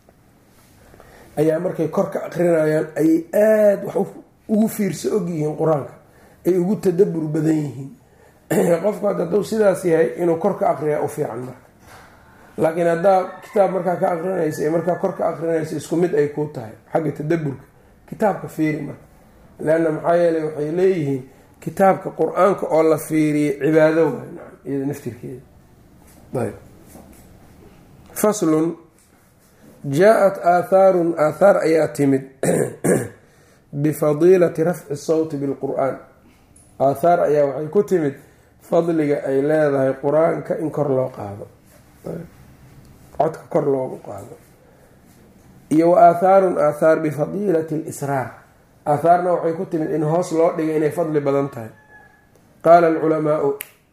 ayaa markay kor ka aqrinayaan ayay aada wax ugu fiirsa og yihiin qur-aanka, ay ugu tadabur badan yihiin. qofku hadda hadduu sidaas yahay inuu kor ka aqriyaa u fiican marka. laakiin haddaa kitaab markaa ka aqrinaysa ee markaa kor ka aqrinaysa isku mid ay kuu tahay xagga tadaburka, kitaabka fiiri marka. leanna maxaa yeeley waxay leeyihiin kitaabka qur-aanka oo la fiiriyo cibaado waay iyada naftirkeeda. ayb faslun jaa-at aathaarun aathaar ayaa timid bifadiilati rafci sawti bilqur-aan. aathaar ayaa waxay ku timid fadliga ay leedahay qur-aanka in kor loo qaado, codka kor loogu qaado. iyo wa aathaarun aathaar bifadiilati lisraar. aathaarna waxay ku timid in hoos loo dhigay inay fadli badan tahay. qaala alculamaau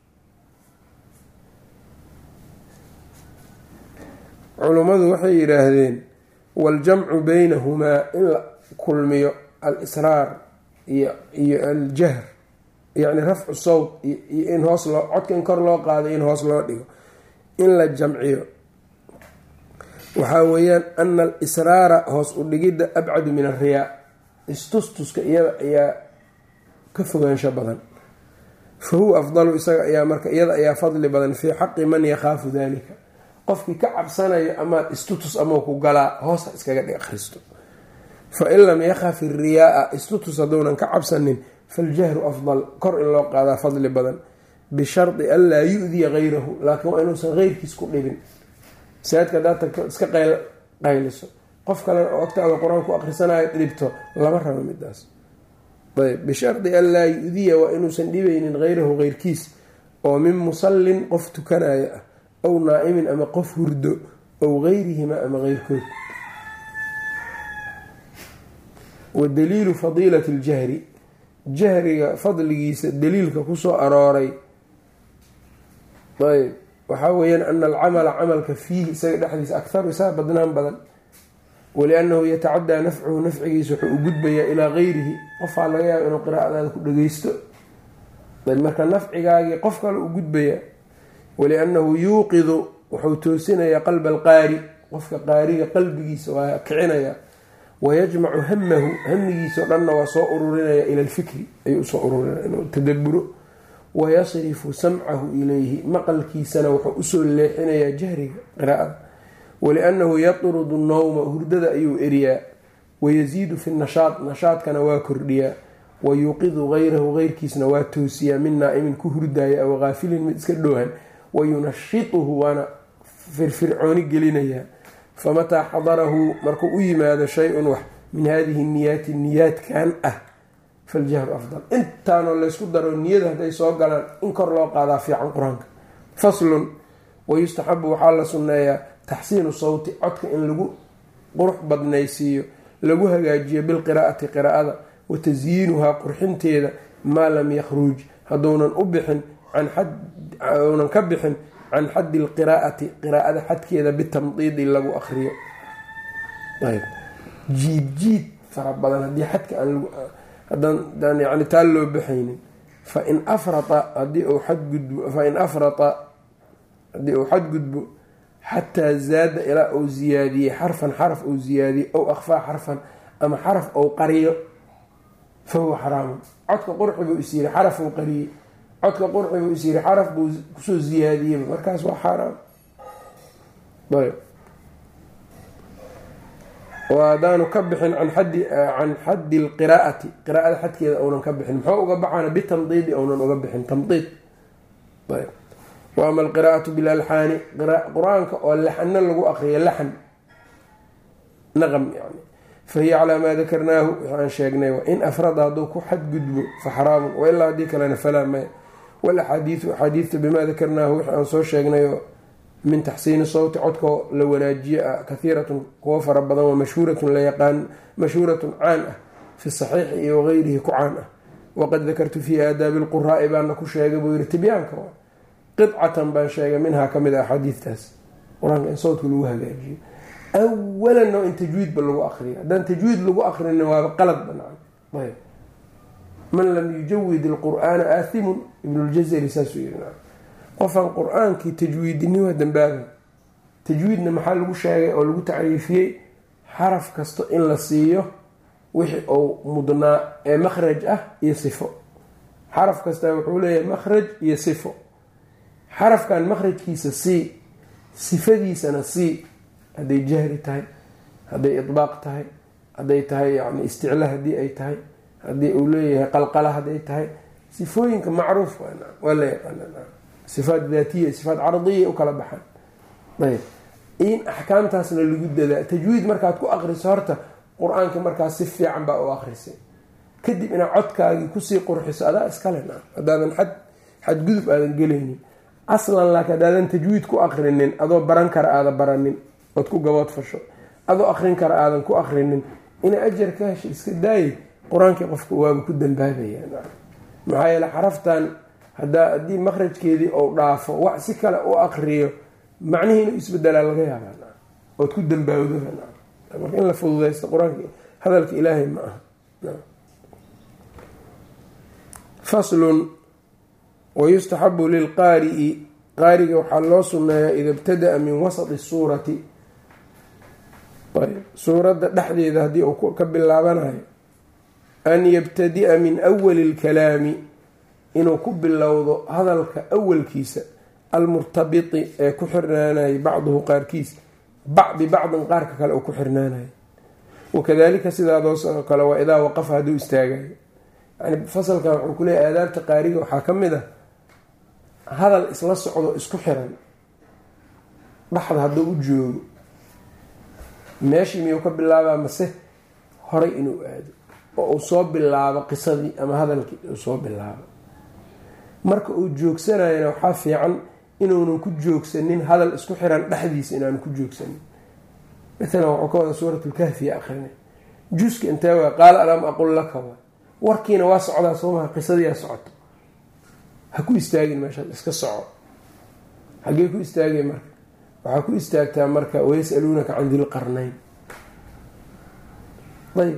culummadu waxay yidhaahdeen waljamcu baynahumaa in la kulmiyo al-israar iyo iyo aljahr, yacni rafcu sawt iyo in hoos loo codka in kor loo qaado in hoos loo dhigo, in la jamciyo waxaa weeyaan ana al-israara hoos u dhigidda abcadu min alriyaa. istustuska iyada ayaa ka fogaansho badan. fa huwa afdalu isaga ayaa marka iyada ayaa fadli badan fii xaqi man yakhaafu dalika. qofkii ka cabsanayo amaad istutus ama ku galaa hoosa iskaga dhig akhristo. fa in lam yakhaf iriyaa istutus hadduunan ka cabsanin faljahru afdal, kor in loo qaadaa fadli badan, bishardi an laa yu-diya gayrahu, laakiin waa inuusan keyrkiis ku dhibin. masaajidka haddaad tagto iska qayliso, qof kalena oo agtaada qur-aan ku akhrisanayo dhibto, lama rabo midaas. ayb bishardi an laa yu-diya waa inuusan dhibaynin gayrahu keyrkiis oo min musallin qof tukanaya ah, aw naa'imin ama qof hurdo, aw gayrihima ama keyrkood. wa daliilu fadiilati ljahri, jahriga fadligiisa daliilka kusoo arooray ayb waxaa weeyaan ana alcamala camalka fiihi isaga dhexdiisa akharu isaa badnaan badan. waliannahu yatacadaa nafcuhu nafcigiisa wuxuu u gudbayaa ilaa gayrihi. qofaa laga yaaba inuu qiraa'adaada ku dhageysto, marka nafcigaagii qof kale u gudbayaa. waliannahu yuuqidu wuxuu toosinayaa qalba alqaari, qofka qaariga qalbigiisa waa kicinayaa. wayajmacu hamahu, hamigiisao dhanna waa soo ururinaya ila alfikri, ayuu usoo ururinaya inuu tadaburo. wayasrifu samcahu ilayhi, maqalkiisana wuxuu usoo leexinayaa jahriga qiraa'ada. waliannahu yatrudu nowma, hurdada ayuu eriyaa. wayaziidu fi nashaad, nashaadkana waa kordhiyaa. wayuuqidu gayrahu, geyrkiisna waa toosiyaa, min naa'imin ku hurdaya aw gaafilin mid iska dhoohan. wayunashituhu, waana firfircooni gelinayaa. famataa xadarahu, markuu u yimaado shay-un wax min hadihi niyaati, niyaadkan ah, faljahru afdal. intaanoo laysku daro niyada hadday soo galaan in kor loo qaadaa fiican qur-aanka. faslun wayustaxabu waxaa la sunneeyaa taxsiinu sawti, codka in lagu qurux badnaysiiyo, lagu hagaajiyo bilqiraa'ati qiraa'ada, wa tasyiinuhaa qurxinteeda maa lam yakhruj, hadduunan u bixin uunan ka bixin can xaddi lqiraa'ati, qiraa'ada xadkeeda bitamdiidi lagu akriyo. jiid jiid fara badan haddii xadka aan yani taa loo baxaynin. fain afrata hadii uu xadgudbo fain afrata haddii uu xadgudbo xataa zaada ilaa uu ziyaadiyey xarfan xaraf uu ziyaadiyey ow akhfaa xarfan ama xaraf ou qariyo, fa huwa xaraamun. codka qurxi buu is yiri xaraf uu qariyey, codka qurxi buu is yiri xaraf buu kusoo ziyaadiyeyba, markaas waa xaaraam. ayb oo haddaanu ka bixin can xaddi can xaddi lqiraa'ati, qiraa'ada xadkeeda ounan ka bixin, muxuu uga baxaana bitamdiidi ounan uga bixin tamdiid. ayb wa ama alqiraa'atu bilalxaani, qur-aanka oo laxno lagu aqriyo, laxn naqam yani, fahiya calaa maa dakarnaahu waxaan sheegnay. wain afrada hadduu ku xadgudbo fa xaraamun, wailaa haddii kalena falaa maya. walaxaadiidu axaadiidta bimaa dakarnaahu wixi aan soo sheegnayo min taxsiini sawti, codkoo la wanaajiye ah, kahiiratun kuwo fara badan, wa mashhuuratun la yaqaan, mashhuuratun caan ah fi saxiixi iyo wagayrihi ku caan ah. waqad dakartu fii aadaabi lquraa'i baana ku sheegay buu yihi tibyaanka qidcatan baan sheegay minhaa ka mid a axaadiidtaas, qur-aanka in sawdka lagu hagaajiyo. awalan oo in tajwiidba lagu akriyo, haddaan tajwiid lagu akrina waaba qalad banaan. ayb man lam yujawid ilqur'aana aathimun, ibnuljazari saasuu yiri. qofaan qur-aankii tajwiidini waa dambaaba. tajwiidna maxaa lagu sheegay oo lagu tacriifiyey? xaraf kasto in la siiyo wixii uu mudnaa ee makhraj ah iyo sifo. xaraf kastaa wuxuu leeyahay makhraj iyo sifo. xarafkan makhrajkiisa sii, sifadiisana sii, hadday jahri tahay, hadday idbaaq tahay, hadday tahay yani isticla haddii ay tahay, haddii uu leeyahay qalqala hadday tahay, sifooyinka macruuf waa la yaqaana sifaat daatiya sifaat cardiya u kala baxan. ayb in axkaamtaasna lagu dadaa tajwiid markaad ku aqriso horta qur-aanka markaas si fiican baa u aqrisay kadib inaad codkaagii kusii qurxiso adaa iskale haddaadan xad xadgudub aadan gelaynin aslan laakiin haddaadan tajwiid ku aqrinin adoo baran kara aada baranin ood ku gabood fasho adoo aqrin kara aadan ku aqrinin ina ajar ka hesha iska daayay qur-aankii qofka waaba ku dambaabaya maxaa yeele xaraftan hadaa haddii makhrajkeedii ou dhaafo wax si kale u aqriyo macnihii inuu isbedelaa laga yaabaa ood ku dambaawdo marka in la fududaysto qur-aanka hadalka ilaahay ma aha. faslun wayustaxabu lilqaari'i qaariga waxaa loo sunneeyaa ida ibtada'a min wasati suurati suuradda dhexdeeda haddii uu ka bilaabanayo an yabtadi'a min awali lkalaami inuu ku bilowdo hadalka awalkiisa almurtabiti ee ku xirnaanayay bacduhu qaarkiis bibacdin qaarka kale uu ku xirnaanayo wakadalika sidaadoo kale waa idaa waqafa hadduu istaagayo yani fasalkan wuxuu ku leeyahy aadaabta qaariga waxaa ka mid ah hadal isla socdo isku xiran dhaxda hadduu u joogo meeshii miyuu ka bilaabaa mase horay inuu aado oo uu soo bilaabo qisadii ama hadalkii uu soo bilaabo. marka uu joogsanayana waxaa fiican inuunan ku joogsanin hadal isku xiran dhexdiisa inaanu ku joogsanin. maalan waxuu ka wada suuratulkahfiya akrinay juska intee waa qaala alam aqul laka wa warkiina waa socdaa soomaha qisadiiaa socoto ha ku istaagin meeshaad iska soco xaggee ku istaagay marka waxaa ku istaagtaa marka wayasaluunaka can dilqarnayn. ayb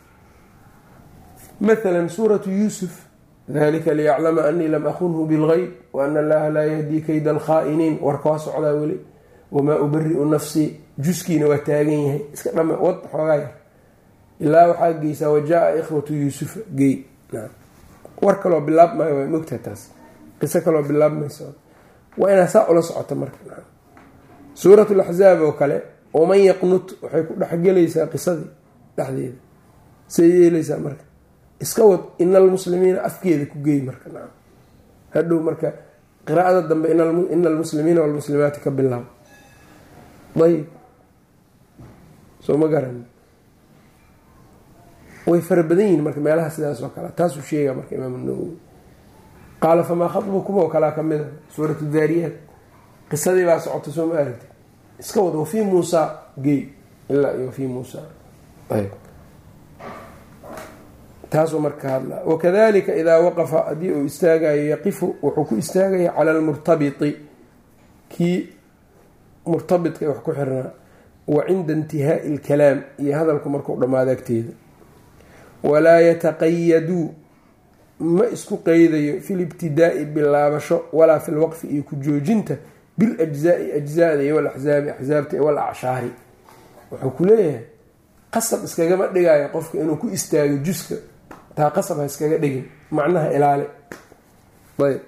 maala suuratu yuusuf dalika liyaclama anii lam akunhu bilgeyb waana allaha laa yahdii kayda alkhaa'iniin warka waa socdaa weli wamaa ubari'u nafsii juskiina waa taagan yahay iska dhama wad xoogaa yar ilaa waxaa geysaa wajaa-a ikhwatu yuusufa gey war kaloo bilaabmayo waa mogtaha taas qiso kaloo bilaabmaysa waa inaa saa ula socota marka. suurat laxzaab oo kale waman yaqnut waxay ku dhexgelaysaa qisadii dhexdeeda say yeelaysaa marka iska wad ina almuslimiina afkeeda ku geey marka hadhow marka qiraa'ada dambe ina almuslimiina walmuslimaati ka bilaab. ayb soo ma garan way fara badan yihin marka meelaha sidaas oo kale taasuu sheegaa marka imaam nawowi qaala famaa khatbukum oo kalaa ka mid a suuratu daariyaat qisadii baa socota soo ma aragti iska wad wafii muusa geey ilaa iyo wafii muusa ayb taasuu marka hadlaa. wakadalika idaa waqafa haddii uu istaagayo yaqifu wuxuu ku istaagaya cala almurtabiti kii murtabitka wax ku xirnaa wa cinda intihaa'i alkalaam iyo hadalku markuu dhammaado agteeda walaa yataqayadu ma isku qeydayo fi libtidaa'i bilaabasho walaa fi lwaqfi iyo ku joojinta biljzaai ajzaada iyo walaxzaabi axzaabta iyo walacshaari. wuxuu ku leeyahay qasab iskagama dhigayo qofka inuu ku istaago juska taa qasab ha iskaga dhigin macnaha ilaali. ayb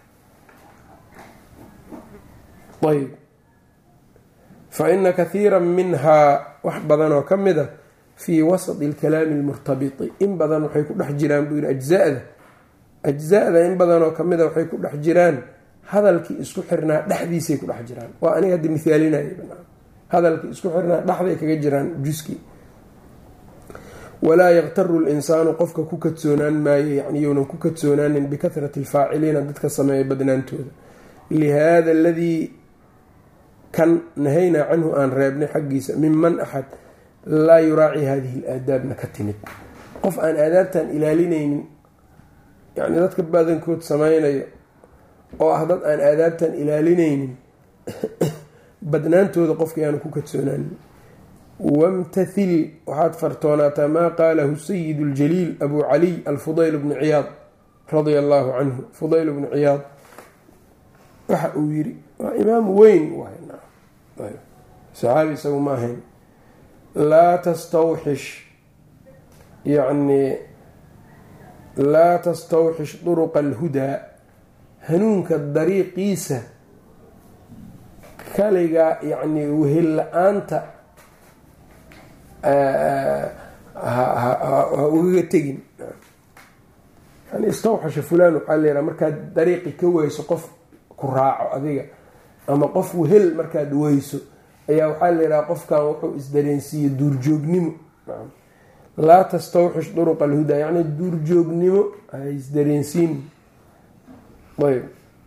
ayb fa ina kathiira minhaa wax badan oo ka mid a fii wasati alkalaami almurtabiti in badan waxay ku dhex jiraan buu yidhi ajzada ajzada in badan oo kamid a waxay ku dhex jiraan hadalkii isku xirnaa dhexdiisay ku dhex jiraan. waa aniga hadda mithaalinaya hadalkii isku xirnaa dhexday kaga jiraan juskii. walaa yaktaru linsaanu qofka ku kadsoonaan maayo yani younan ku kadsoonaanin bikahrati alfaaciliina dadka sameeya badnaantooda lihaada aladii kan nahaynaa canhu aan reebnay xaggiisa minman axad laa yuraaci hadihi alaadaabna ka timid qof aan aadaabtan ilaalinaynin yani dadka badankood sameynayo oo ah dad aan aadaabtan ilaalinaynin badnaantooda qofka yaanu ku kadsoonaanin. wamtathil waxaad fartoonaataa maa qaalahu sayid اljaliil abu caliy alfudayl bnu ciyaad radia allahu canhu. fudayl bnu ciyaad waxa uu yiri waa imaam weyn saxaabi isagu ma ahayn laa tastawxish yani laa tastawxish duruqa alhudaa hanuunka dariiqiisa kaliga yani wehel la-aanta ha ugaga tegin yani istawxasha fulaan waxaa leeyaha markaad dariiqi ka weyso qof ku raaco adiga ama qof wehel markaad weyso ayaa waxaa leeyaha qofkan wuxuu isdareensiiyey duurjoognimo. laa tastawxish duruqa alhudaa, yacni duurjoognimo hay isdareensiin. ayb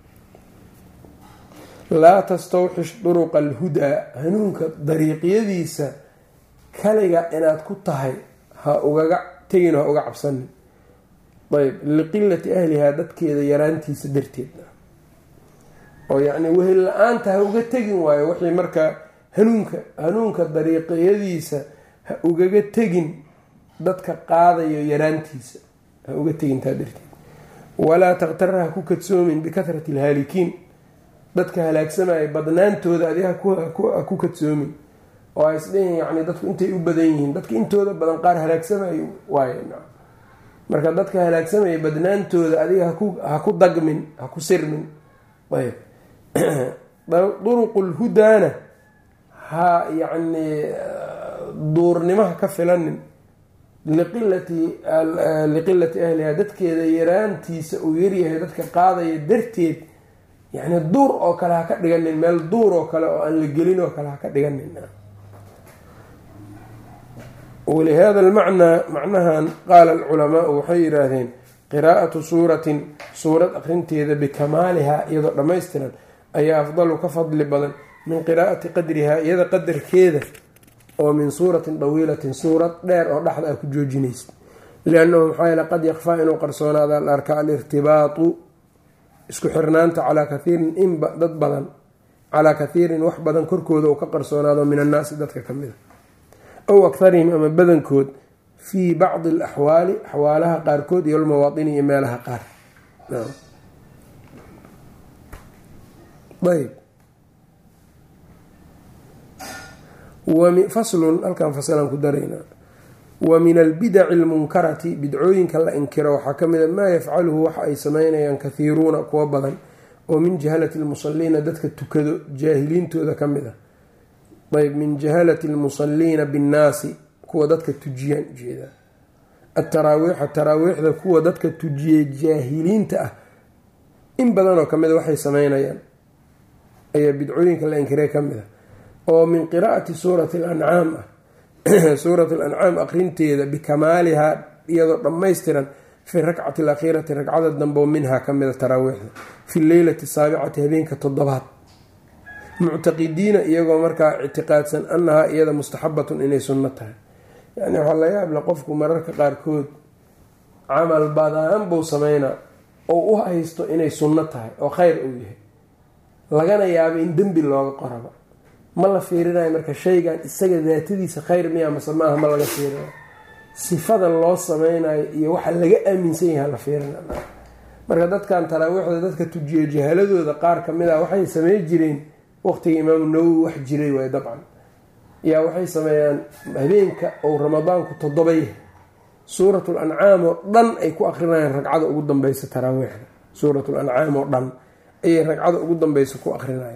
laa tastawxish duruqa alhudaa, hanuunka dariiqyadiisa kaliga inaad ku tahay ha ugaga tegin, ha uga cabsanin. ayb liqilati ahlihaa, dadkeeda yaraantiisa darteed, oo yacni wehel la-aanta ha uga tegin waayo wixii markaa hanuunka hanuunka dariiqyadiisa ha ugaga tegin dadka qaadayo yaraantiisa, ha uga tegin taa darteed. walaa taqtara ha ku kadsoomin bikahrati alhaalikiin, dadka halaagsamaya badnaantooda adiga ha ku kadsoomin oo ay isdhihin yacni dadku intay u badan yihiin, dadka intooda badan qaar halaagsamayo waaye. marka dadka halaagsamaya badnaantooda adiga ha ku dagmin, ha ku sirmin. ayb duruqul hudaana ha yacni duurnimaha ka filanin, liqilati liqilati ahlihaa, dadkeeda yaraantiisa uu yaryahay dadka qaadaya darteed, yacni duur oo kale ha ka dhiganin, meel duur oo kale oo aan la gelin oo kale ha ka dhiganin. walihada almacnaa, macnahan qaala alculamaau waxay yidhaahdeen qiraa'atu suuratin, suurad aqrinteeda bikamaalihaa iyadoo dhammaystiran ayaa afdalu ka fadli badan min qiraa'ati qadrihaa, iyada qadarkeeda oo min suuratin dawiilatin, suurad dheer oo dhexda a ku joojinaysa. liannahu maxaa yeele qad yakfaa inuu qarsoonaada la arka alirtibaatu isku xirnaanta calaa kathiirin in dad badan calaa kathiirin wax badan korkooda uu ka qarsoonaado min annaasi dadka ka mida, aw akharihim ama badankood fii bacdi alaxwaali, axwaalaha qaarkood iyo almawaatini iyo meelaha qaar. ayb faslun, halkan fasalaan ku daraynaa. wa min albidaci almunkarati, bidcooyinka la inkiro waxaa ka mid a maa yafcaluhu waxa ay sameynayaan kathiiruuna kuwa badan oo min jahalati lmusaliina, dadka tukado jaahiliintooda ka mid a. ayb min jahalati lmusaliina binnaasi, kuwa dadka tujiyaan ujeeda. ataraawiixa, taraawiixda kuwa dadka tujiyay jaahiliinta ah in badanoo ka mid a waxay sameynayaan ayaa bidcooyinka la inkiray ka mid a, oo min qiraa'ati suurati alancaam ah, suurat alancaam aqrinteeda bikamaalihaa iyadoo dhammaystiran fi rakcati alakhiirati, ragcada dambe minhaa ka mida taraawiixda, fi leylati saabicati, habeenka toddobaad, muctaqidiina iyagoo markaa ictiqaadsan annahaa iyada mustaxabatun inay sunno tahay. yani waxaa la yaabla qofku mararka qaarkood camal badan buu sameynaa oo u haysto inay sunno tahay oo khayr uu yahay, lagana yaabo in dembi looga qoraba. ma la fiirinayo marka shaygan isaga daatadiisa khayr miya mase maaha, ma laga fiirinayo. sifada loo sameynayo iyo waxa laga aaminsan yahay la fiirinayo. marka dadkan taraawiixda dadka tujiya jahaladooda qaar ka mid a waxay samey jireen waqtiga imaamu nawowi wax jiray waay dabcan, yaa waxay sameeyaan habeenka ou ramadaanku toddoba yahay, suuratul ancaam oo dhan ay ku akrinayaan ragcada ugu dambeysa taraawiixda, suuratul ancaam oo dhan ayay ragcada ugu dambeysa ku akrinayaan,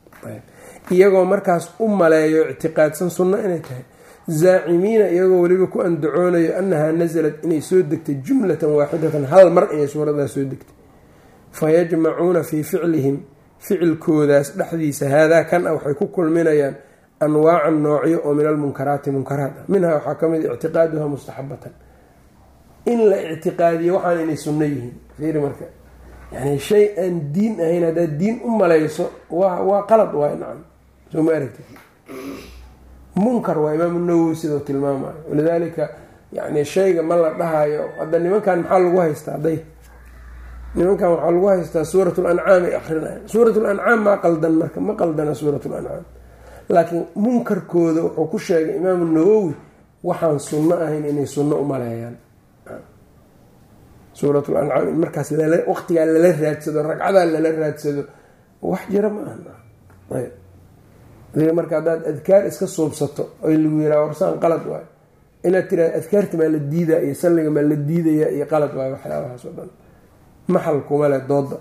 iyagoo markaas u maleeyo ictiqaadsan sunno inay tahay, zaacimiina iyagoo weliba ku andacoonayo annahaa nasalad inay soo degtay jumlatan waaxidatan, hal mar inay suuradaas soo degtay. fayajmacuuna fii ficlihim, ficilkoodaas dhexdiisa haadaa kan a waxay ku kulminayaan anwaacan noocyo oo min almunkaraati munkaraat ah. minhaa waxaa ka mid ictiqaaduha mustaxabatan, in la ictiqaadiyo waxaan inay sunno yihiin. fiiri marka, yani shay aan diin ahayn haddaad diin u malayso waa waa qalad waay, nacam soo ma aragti, munkar waa imaamu nawowi sidoo tilmaamayo. walidaalika yani shayga ma la dhahayo hadda nimankan maxaa lagu haystaa, hadday nimankan waxaa lagu haystaa suurat lancaam ay akrinayaan. suurat lancaam maa qaldan, marka ma qaldana suurat lancaam, laakiin munkarkooda wuxuu ku sheegay imaamu nawowi waxaan sunno ahayn inay sunno u maleeyaan. suurat lancaam in markaas waqtigaa lala raadsado, ragcadaa lala raadsado, wax jira ma aha. adiga marka haddaad adkaar iska suubsato oy lagu yiraa warsaan qalad waayo, inaad tiraad adkaarta maa la diidaa iyo salliga maa la diidaya iyo qalad waayo, waxyaabahaas oo dhan maxal kuma leh dooda.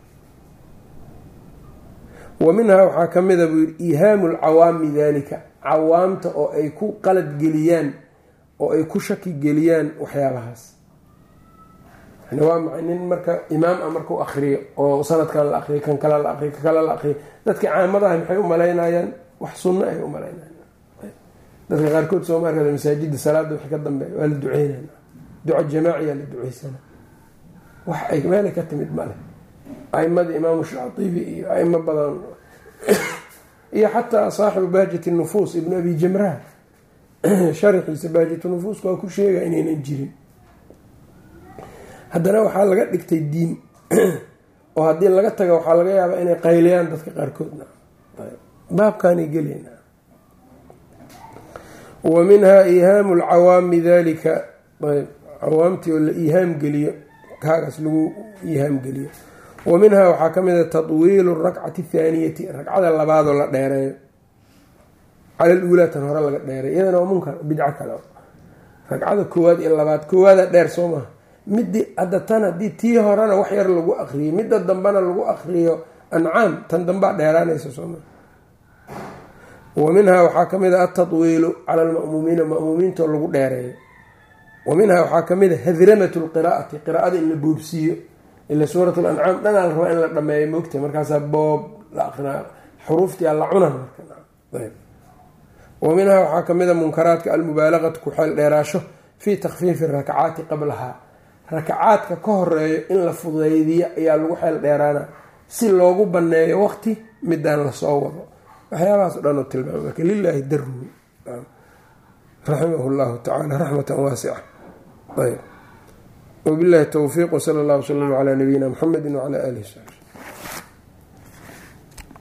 wa minhaa waxaa ka mida buu yidhi ihaamu lcawaami daalika, cawaamta oo ay ku qalad geliyaan oo ay ku shaki geliyaan waxyaabahaas. yani waa maxay nin marka imaam ah markuu akriyo oo sanadkan la akriyo kan kale la akriyo kan kale la akriyo dadka caamadaha maxay u malaynayaan wax sunno ay u malaynayaan. dadka qaarkood sooma arkada masaajida salaada wixii ka dambeeya waa la duceynayna duco jamaaciya la duceysana wax ay meel ka timid male. aimada imaamu shaatibi iyo aimo badan iyo xataa saaxibu baahjati nufuus ibnu abi jamrah sharxiisa baahjatu nufuuska waa ku sheega inaynan jirin. haddana waxaa laga dhigtay diin oo haddii laga taga waxaa laga yaabaa inay qayliyaan dadka qaarkoodna baabkaanay gelayna. wa minhaa iihaamu lcawaami dalika ayb cawaamtii oo la iihaam geliyo kaagaas lagu iihaam geliyo. wa minhaa waxaa ka mid a tatwiilu rakcati athaaniyati ragcada labaadoo la dheereeyo cala luulaatan hore laga dheereeyo iyadana waa munkar bidco kale. ragcada koowaad iyo labaad koowaada dheer soo maha midii hadda tan haddii tii horena wax yar lagu akriyo midda dambena lagu akriyo ancaam tan dambaa dheeraanaysa soo maha. wa minhaa waxaa ka mid a atatwiilu cala alma'muumiina ma'muumiintoo lagu dheereeyo. wa minhaa waxaa ka mid a hadramatu lqiraa'ati qiraa'ada in la boobsiiyo ila suurat lancaam dhanaa la rabaa in la dhameeyo moogta markaasaa boob la akrinaa xuruuftii alla cuna marka. wa minhaa waxaa ka mid a munkaraadka almubaalaqatu ku xeel dheeraasho fii takfiifi rakcaati qablahaa rakacaadka ka horeeyo in la fudaydiyo ayaa lagu xeel dheeraana si loogu baneeyo waqti midaan lasoo wado. waxyaabahaas o dhan u tilmaama marka lilaahi darwi raximahu llahu tacaala raxmatan waasica. ayb wabillahi towfiiq wsala allah wslam calaa nabiyina muxamedi wacalaa alihi wsaxbi.